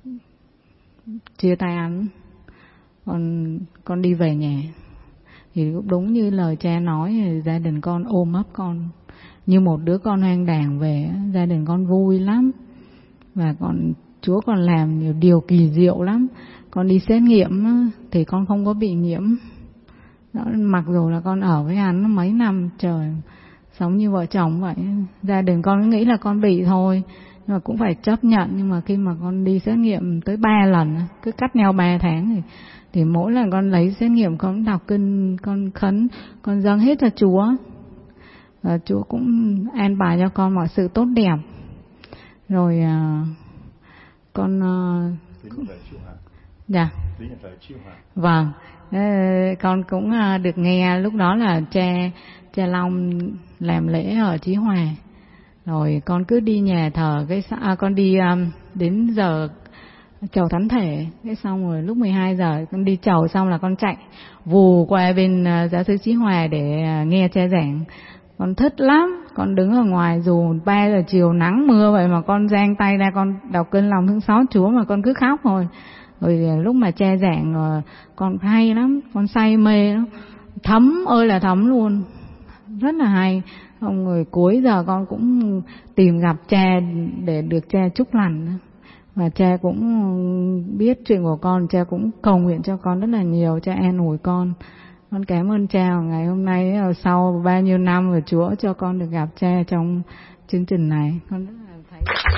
chia tay anh, con con đi về nhà. Thì đúng như lời cha nói, gia đình con ôm ấp con như một đứa con hoang đàng về. Gia đình con vui lắm, và còn Chúa còn làm nhiều điều kỳ diệu lắm. Con đi xét nghiệm thì con không có bị nhiễm. Đó, mặc dù là con ở với anh mấy năm trời, sống như vợ chồng vậy. Gia đình con nghĩ là con bị thôi, nhưng mà cũng phải chấp nhận. Nhưng mà khi mà con đi xét nghiệm tới ba lần, cứ cách nhau ba tháng thì thì mỗi lần con lấy xét nghiệm, con đọc kinh, con khấn, con dâng hết cho Chúa. Và Chúa cũng an bài cho con mọi sự tốt đẹp. Rồi uh, con uh, dạ vâng, con cũng uh, được nghe lúc đó là cha cha Long làm lễ ở Chí Hòa. Rồi con cứ đi nhà thờ cái à, con đi um, đến giờ chầu thánh thể, thế xong rồi lúc mười hai giờ con đi chầu xong là con chạy vù qua bên uh, giáo xứ Chí Hòa để uh, nghe cha giảng. Con thích lắm, con đứng ở ngoài dù ba giờ chiều nắng mưa vậy mà con giang tay ra con đọc kinh lòng thương xót Chúa mà con cứ khóc thôi. Rồi uh, lúc mà cha giảng uh, con hay lắm, con say mê lắm, thấm ơi là thấm luôn, rất là hay. Xong rồi cuối giờ con cũng tìm gặp cha để được cha chúc lành. Và cha cũng biết chuyện của con, cha cũng cầu nguyện cho con rất là nhiều, cha an ủi con. Con cảm ơn cha ngày hôm nay, sau bao nhiêu năm rồi Chúa cho con được gặp cha trong chương trình này. Con rất là thấy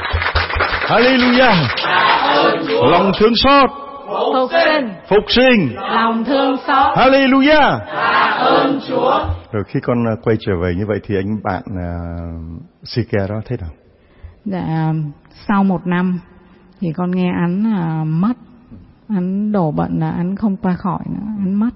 Hallelujah. Lòng thương xót phục sinh, phục sinh, lòng thương xót. Hallelujah. Tạ ơn Chúa. Rồi khi con quay trở về như vậy thì anh bạn uh, Sike đó thế nào? Dạ, sau một năm thì con nghe anh uh, mất, anh đổ bệnh là anh không qua khỏi nữa, anh mất.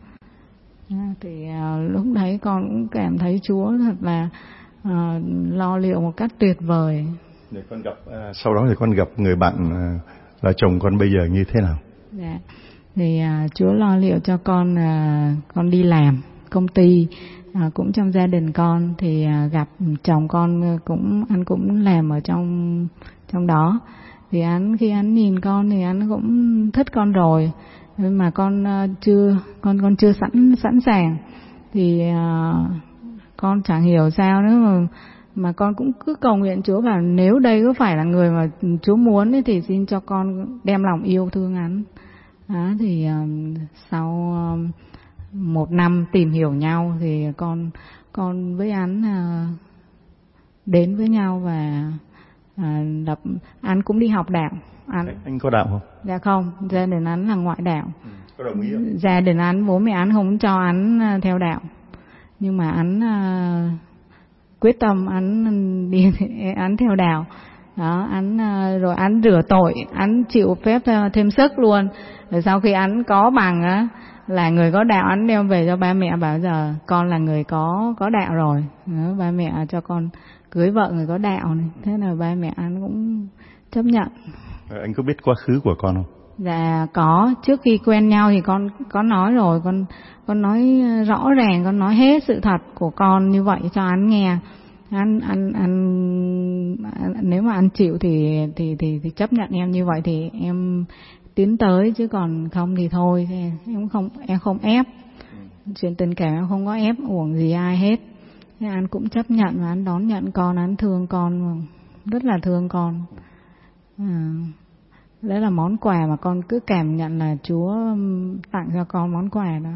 À, thì uh, lúc đấy con cũng cảm thấy Chúa thật là uh, lo liệu một cách tuyệt vời. Để con gặp uh, sau đó thì con gặp người bạn uh, là chồng con bây giờ như thế nào? Dạ, thì uh, Chúa lo liệu cho con, uh, con đi làm công ty, uh, cũng trong gia đình con thì uh, gặp chồng con cũng anh cũng làm ở trong trong đó. Thì anh khi anh nhìn con thì anh cũng thích con rồi, nhưng mà con uh, chưa con con chưa sẵn sẵn sàng. Thì uh, con chẳng hiểu sao nữa mà mà con cũng cứ cầu nguyện Chúa bảo nếu đây có phải là người mà Chúa muốn ấy, thì xin cho con đem lòng yêu thương anh. Đó, thì uh, sau uh, một năm tìm hiểu nhau thì con con với anh uh, đến với nhau và À, đập, anh cũng đi học đạo. Anh, anh có đạo không? Dạ không, gia đình anh là ngoại đạo. Ừ, có đồng ý không? Gia đình anh, bố mẹ anh không cho anh theo đạo, nhưng mà anh uh, quyết tâm anh đi anh theo đạo. Đó, anh uh, rồi anh rửa tội, anh chịu phép thêm sức luôn. Rồi sau khi anh có bằng á, là người có đạo, anh đem về cho ba mẹ, bảo giờ con là người có có đạo rồi. Đó, ba mẹ cho con cưới vợ người có đạo này. Thế là ba mẹ anh cũng chấp nhận. Anh có biết quá khứ của con không? Dạ có, trước khi quen nhau thì con có nói rồi, con con nói rõ ràng, con nói hết sự thật của con như vậy cho anh nghe. Anh anh anh nếu mà anh chịu thì thì thì thì chấp nhận em như vậy thì em tiến tới, chứ còn không thì thôi. Em không em không ép. Chuyện tình cảm em không có ép uổng gì ai hết. Thế anh cũng chấp nhận và anh đón nhận con, anh thương con, rất là thương con. À, đấy là món quà mà con cứ cảm nhận là Chúa tặng cho con món quà đó.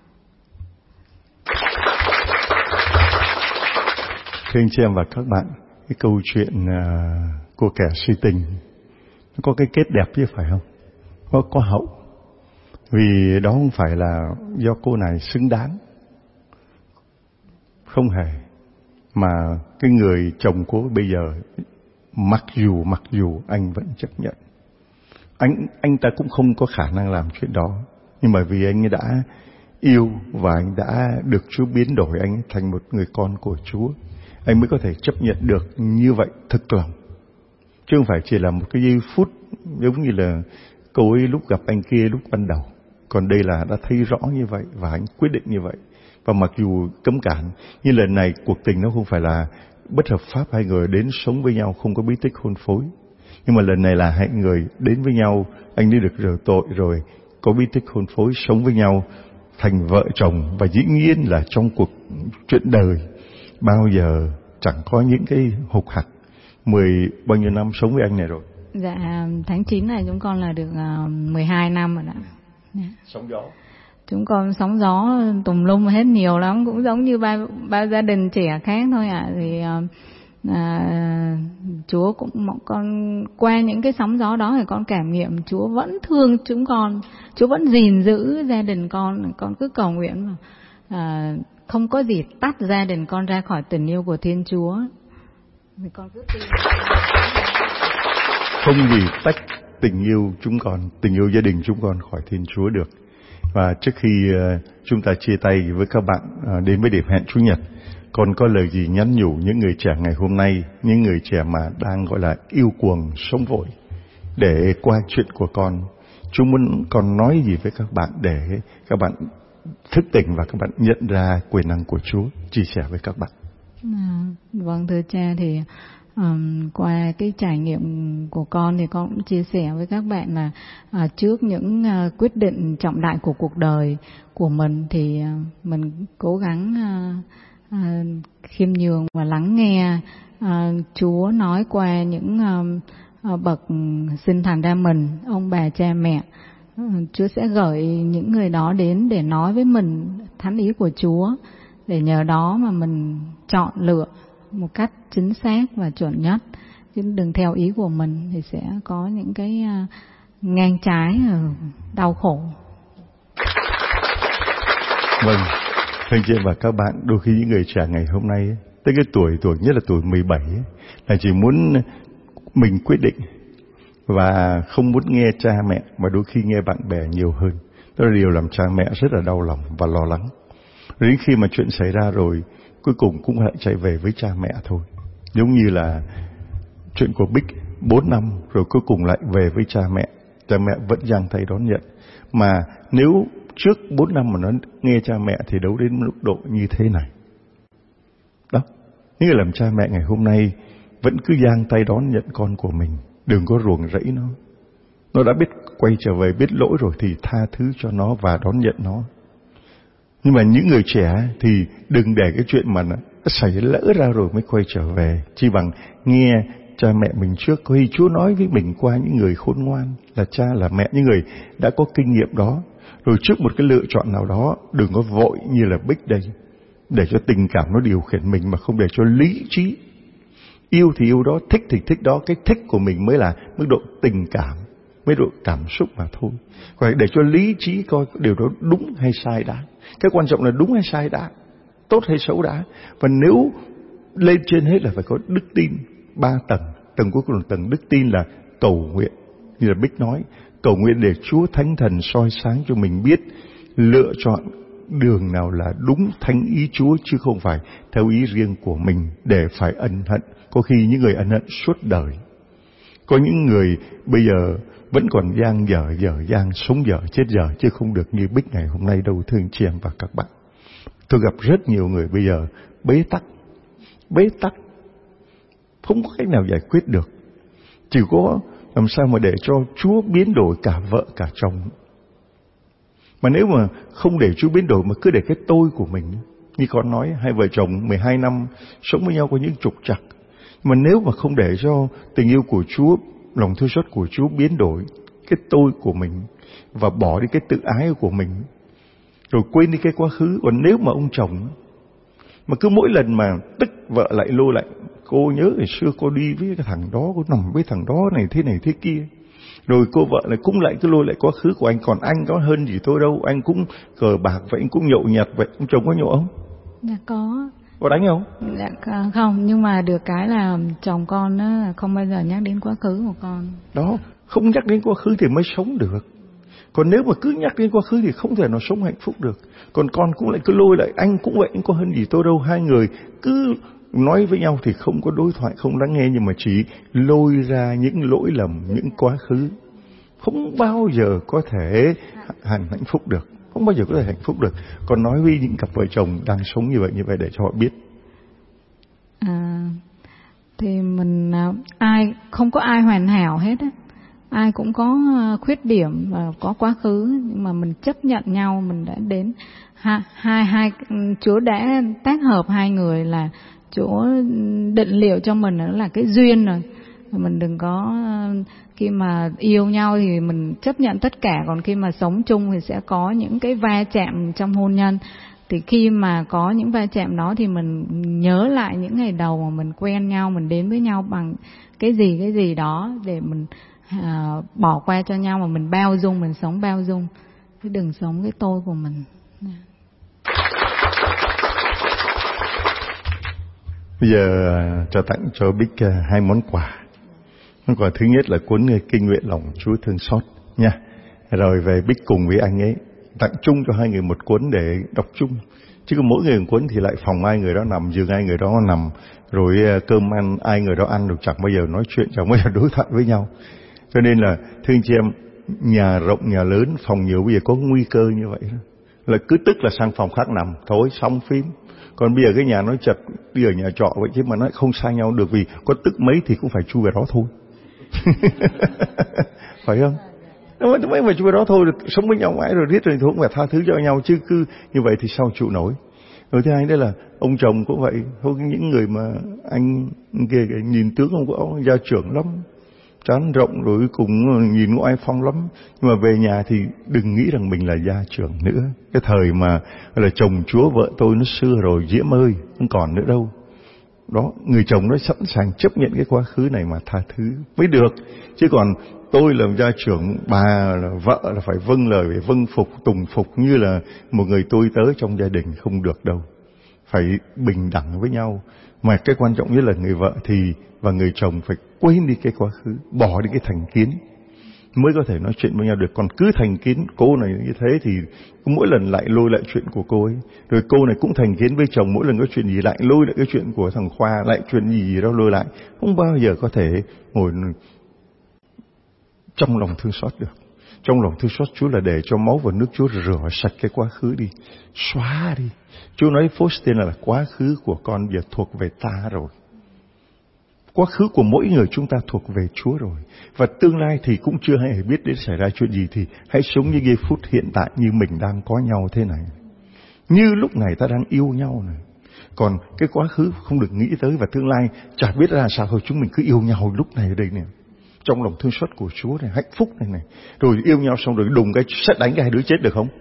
Thưa anh chị em và các bạn, cái câu chuyện uh, của kẻ si tình nó có cái kết đẹp chứ phải không? Có, có hậu. Vì đó không phải là do cô này xứng đáng. Không hề. Mà cái người chồng cô bây giờ, mặc dù mặc dù anh vẫn chấp nhận. Anh anh ta cũng không có khả năng làm chuyện đó. Nhưng mà vì anh đã yêu và anh đã được Chúa biến đổi anh thành một người con của Chúa, anh mới có thể chấp nhận được như vậy thực lòng. Chứ không phải chỉ là một cái giây phút giống như là cô ấy lúc gặp anh kia lúc ban đầu. Còn đây là đã thấy rõ như vậy và anh quyết định như vậy. Và mặc dù cấm cản, như lần này cuộc tình nó không phải là bất hợp pháp, hai người đến sống với nhau không có bí tích hôn phối. Nhưng mà lần này là hai người đến với nhau, anh ấy được rửa tội rồi, có bí tích hôn phối, sống với nhau, thành vợ chồng. Và dĩ nhiên là trong cuộc chuyện đời, bao giờ chẳng có những cái hục hặc. Mười bao nhiêu năm sống với anh này rồi? Dạ, tháng chín này chúng con là được uh, mười hai năm rồi đó. Yeah. Sóng gió. Chúng con sóng gió tùm lum hết nhiều lắm, cũng giống như ba, ba gia đình trẻ khác thôi ạ. À. Thì uh, à, Chúa cũng con qua những cái sóng gió đó thì con cảm nghiệm Chúa vẫn thương chúng con, Chúa vẫn gìn giữ gia đình con. Con cứ cầu nguyện mà à, không có gì tách gia đình con ra khỏi tình yêu của Thiên Chúa. Thì con cứ tin. Không gì tách tình yêu chúng con, tình yêu gia đình chúng con khỏi Thiên Chúa được. Và trước khi uh, chúng ta chia tay với các bạn uh, đến với điểm hẹn Chủ nhật, con có lời gì nhắn nhủ những người trẻ ngày hôm nay, những người trẻ mà đang gọi là yêu cuồng sống vội, để qua chuyện của con, chúng muốn con nói gì với các bạn để các bạn thức tỉnh và các bạn nhận ra quyền năng của Chúa, chia sẻ với các bạn. À, vâng thưa cha, thì um, qua cái trải nghiệm của con thì con cũng chia sẻ với các bạn là uh, trước những uh, quyết định trọng đại của cuộc đời của mình thì uh, mình cố gắng uh, uh, khiêm nhường và lắng nghe uh, Chúa nói qua những uh, uh, bậc sinh thành ra mình, ông bà cha mẹ. Uh, Chúa sẽ gửi những người đó đến để nói với mình thánh ý của Chúa, để nhờ đó mà mình chọn lựa một cách chính xác và chuẩn nhất, chứ đừng theo ý của mình thì sẽ có những cái uh, ngang trái, uh, đau khổ. Vâng, thưa anh chị và các bạn, đôi khi những người trẻ ngày hôm nay, tới cái tuổi tuổi nhất là tuổi mười bảy ấy, là chỉ muốn mình quyết định và không muốn nghe cha mẹ, mà đôi khi nghe bạn bè nhiều hơn. Đó là điều làm cha mẹ rất là đau lòng và lo lắng. Đến khi mà chuyện xảy ra rồi, cuối cùng cũng lại chạy về với cha mẹ thôi. Giống như là chuyện của Bích, bốn năm rồi cuối cùng lại về với cha mẹ. Cha mẹ vẫn giang tay đón nhận. Mà nếu trước bốn năm mà nó nghe cha mẹ thì đâu đến mức độ như thế này. Đó, những người làm cha mẹ ngày hôm nay vẫn cứ giang tay đón nhận con của mình. Đừng có ruồng rẫy nó. Nó đã biết quay trở về, biết lỗi rồi thì tha thứ cho nó và đón nhận nó. Nhưng mà những người trẻ thì đừng để cái chuyện mà nó xảy lỡ ra rồi mới quay trở về. Chỉ bằng nghe cha mẹ mình trước. Vì Chúa nói với mình qua những người khôn ngoan, là cha là mẹ, những người đã có kinh nghiệm đó. Rồi trước một cái lựa chọn nào đó, đừng có vội như là Bích đây, để cho tình cảm nó điều khiển mình mà không để cho lý trí. Yêu thì yêu đó, thích thì thích đó. Cái thích của mình mới là mức độ tình cảm, mức độ cảm xúc mà thôi. Còn để cho lý trí coi điều đó đúng hay sai đã. Cái quan trọng là đúng hay sai đã, tốt hay xấu đã. Và nếu lên trên hết là phải có đức tin ba tầng. Tầng cuối cùng là tầng đức tin là cầu nguyện. Như là Bích nói, cầu nguyện để Chúa Thánh Thần soi sáng cho mình biết lựa chọn đường nào là đúng thánh ý Chúa, chứ không phải theo ý riêng của mình để phải ân hận. Có khi những người ân hận suốt đời. Có những người bây giờ vẫn còn dang dở, dở dang, sống dở, chết dở, chứ không được như Bích ngày hôm nay đâu, thưa anh chị em và các bạn. Tôi gặp rất nhiều người bây giờ bế tắc, bế tắc, không có cách nào giải quyết được. Chỉ có làm sao mà để cho Chúa biến đổi cả vợ cả chồng. Mà nếu mà không để Chúa biến đổi mà cứ để cái tôi của mình, như con nói, hai vợ chồng mười hai năm sống với nhau có những trục trặc. Mà nếu mà không để cho tình yêu của Chúa, lòng thương xót của Chúa biến đổi cái tôi của mình và bỏ đi cái tự ái của mình, rồi quên đi cái quá khứ. Còn nếu mà ông chồng mà cứ mỗi lần mà tức vợ lại lôi lại, cô nhớ ngày xưa cô đi với cái thằng đó, cô nằm với thằng đó này thế này thế kia, rồi cô vợ lại cũng lại cứ lôi lại quá khứ của anh. Còn anh có hơn gì tôi đâu, anh cũng cờ bạc vậy, anh cũng nhậu nhẹt vậy. Ông chồng có nhậu không? Dạ có. Có đánh không? Dạ không, nhưng mà được cái là chồng con á, không bao giờ nhắc đến quá khứ của con. Đó, không nhắc đến quá khứ thì mới sống được. Còn nếu mà cứ nhắc đến quá khứ thì không thể nào sống hạnh phúc được. Còn con cũng lại cứ lôi lại, anh cũng vậy, anh có hơn gì tôi đâu. Hai người cứ nói với nhau thì không có đối thoại, không lắng nghe, nhưng mà chỉ lôi ra những lỗi lầm, những quá khứ. Không bao giờ có thể hạnh hạnh phúc được. Không bao giờ có thể hạnh phúc được. Còn nói với những cặp vợ chồng đang sống như vậy, như vậy để cho họ biết. À, thì mình, ai, không có ai hoàn hảo hết á. Ai cũng có khuyết điểm và có quá khứ, nhưng mà mình chấp nhận nhau, mình đã đến hai hai hai Chúa đã tác hợp hai người, là Chúa định liệu cho mình đó là cái duyên rồi. Mình đừng có, khi mà yêu nhau thì mình chấp nhận tất cả, còn khi mà sống chung thì sẽ có những cái va chạm trong hôn nhân. Thì khi mà có những va chạm đó thì mình nhớ lại những ngày đầu mà mình quen nhau, mình đến với nhau bằng cái gì cái gì đó để mình à, bỏ qua cho nhau, mà mình bao dung, mình sống bao dung, chứ đừng sống cái tôi của mình. Bây giờ cho tặng cho Bích hai món quà. Món quà thứ nhất là cuốn Kinh Nguyện Lòng Chúa Thương Xót nha. Rồi về Bích cùng với anh ấy tặng chung cho hai người một cuốn để đọc chung. Chứ còn mỗi người một cuốn thì lại phòng ai người đó nằm, giường ai người đó nằm, rồi cơm ăn ai người đó ăn, rồi chẳng bao giờ nói chuyện, chẳng bao giờ đối thoại với nhau. Cho nên là thưa anh chị em, nhà rộng nhà lớn, phòng nhiều bây giờ có nguy cơ như vậy đó. Là cứ tức là sang phòng khác nằm, thôi xong phim. Còn bây giờ cái nhà nó chật, đi ở nhà trọ vậy chứ mà nó không xa nhau được, vì có tức mấy thì cũng phải chui về đó thôi. Phải không? Nó mấy mà chui về đó thôi, sống với nhau mãi rồi riết rồi thì cũng phải tha thứ cho nhau, chứ cứ như vậy thì sao chịu nổi. Rồi thứ hai đó là ông chồng cũng vậy, thôi những người mà anh kia nhìn tướng ông có gia trưởng lắm, trán rộng rồi cùng nhìn ngoại phong lắm, nhưng mà về nhà thì đừng nghĩ rằng mình là gia trưởng nữa. Cái thời mà là chồng chúa vợ tôi nó xưa rồi Diễm ơi, không còn nữa đâu. Đó, người chồng nó sẵn sàng chấp nhận cái quá khứ này mà tha thứ mới được. Chứ còn tôi là gia trưởng, bà là vợ là phải vâng lời, phải vâng phục, tùng phục như là một người tôi tớ trong gia đình, không được đâu. Phải bình đẳng với nhau. Mà cái quan trọng nhất là người vợ thì và người chồng phải quên đi cái quá khứ, bỏ đi cái thành kiến, mới có thể nói chuyện với nhau được. Còn cứ thành kiến, cô này như thế thì mỗi lần lại lôi lại chuyện của cô ấy, rồi cô này cũng thành kiến với chồng, mỗi lần có chuyện gì lại lôi lại cái chuyện của thằng Khoa, lại chuyện gì đó lôi lại, không bao giờ có thể ngồi trong lòng thương xót được. Trong lòng thương xót Chúa là để cho máu và nước Chúa rửa sạch cái quá khứ đi, xóa đi. Chúa nói Faustin là quá khứ của con giờ thuộc về ta rồi. Quá khứ của mỗi người chúng ta thuộc về Chúa rồi. Và tương lai thì cũng chưa hề biết đến xảy ra chuyện gì, thì hãy sống như giây phút hiện tại như mình đang có nhau thế này. Như lúc này ta đang yêu nhau này. Còn cái quá khứ không được nghĩ tới, và tương lai chả biết ra sao thôi. Chúng mình cứ yêu nhau lúc này ở đây nè, trong lòng thương xót của Chúa này, hạnh phúc này này. Rồi yêu nhau xong rồi đùng cái xét đánh cái hai đứa chết được không?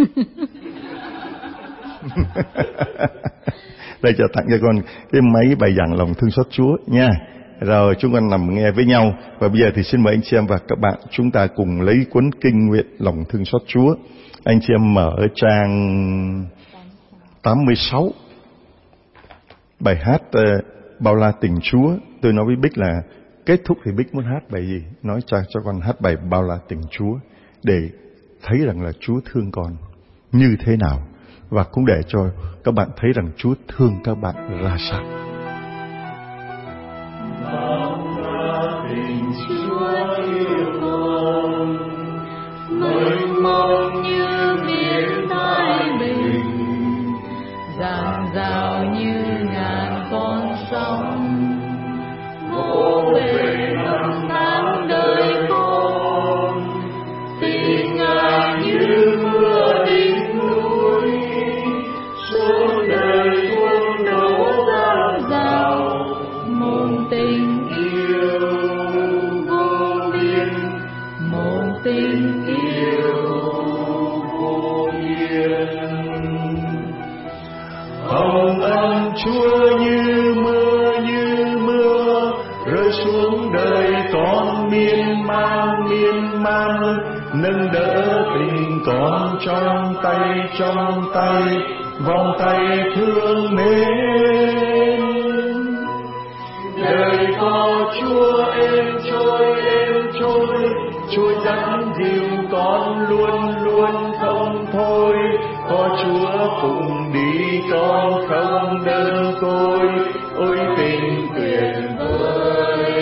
Đây cho tặng cho con cái máy bài giảng lòng thương xót Chúa nha. Rồi chúng con nằm nghe với nhau. Và bây giờ thì xin mời anh chị em và các bạn, chúng ta cùng lấy cuốn Kinh Nguyện Lòng Thương Xót Chúa. Anh chị em mở ở trang tám mươi sáu, bài hát uh, Bao La Tình Chúa. Tôi nói với Bích là kết thúc thì Bích muốn hát bài gì, nói cho cho con hát bài Bao La Tình Chúa, để thấy rằng là Chúa thương con. như thế nào, và cũng để cho các bạn thấy rằng Chúa thương các bạn ra sao. Mênh mông như biển thái bình, dạt dào như ngàn con sóng, vỗ về năm tháng đời con, tình Ngài như mưa đỉnh núi, suốt đời tuôn đổ dạt dào, một tình yêu vô biên, một tình yêu vô biên. Hồng ân Chúa như mưa như mưa rơi xuống đời con miên man miên man, nâng đỡ tình con trong tay trong tay, vòng tay thương mến. Đời có Chúa êm trôi êm trôi, Chúa dẫn dìu con luôn luôn không thôi, có Chúa cùng đi con không đơn côi, ôi tình tuyệt vời.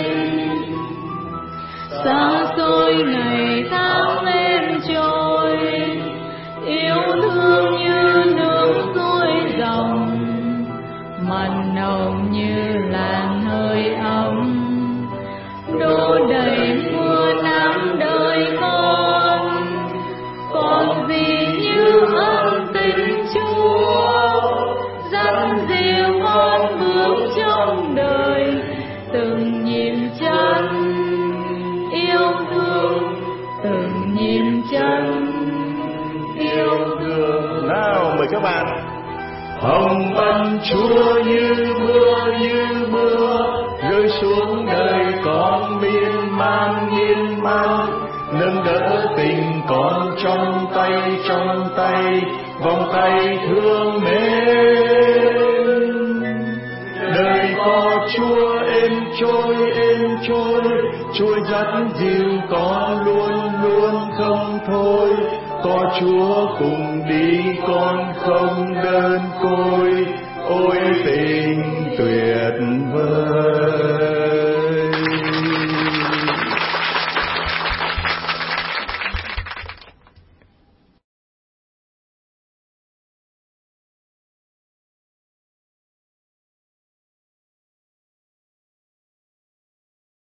Xa xôi ngày tháng êm trôi, yêu thương như nước trôi dòng, mặn nồng như làn hơi ấm, đổ đầy mưa nắng đời con. Còn gì như ân tình Chúa, dẫn dìu con bước trong đời, từng nhịp chân yêu thương, từng nhịp chân yêu thương. Nào mời các bạn. Hồng ân Chúa như mưa như mưa rơi xuống đời con miên man miên man, nâng đỡ tình con trong tay trong tay, vòng tay thương mến. Đời có Chúa êm trôi êm trôi, Chúa dắt dìu con luôn luôn không thôi, có Chúa cùng đi con không đơn côi, ôi tình tuyệt vời.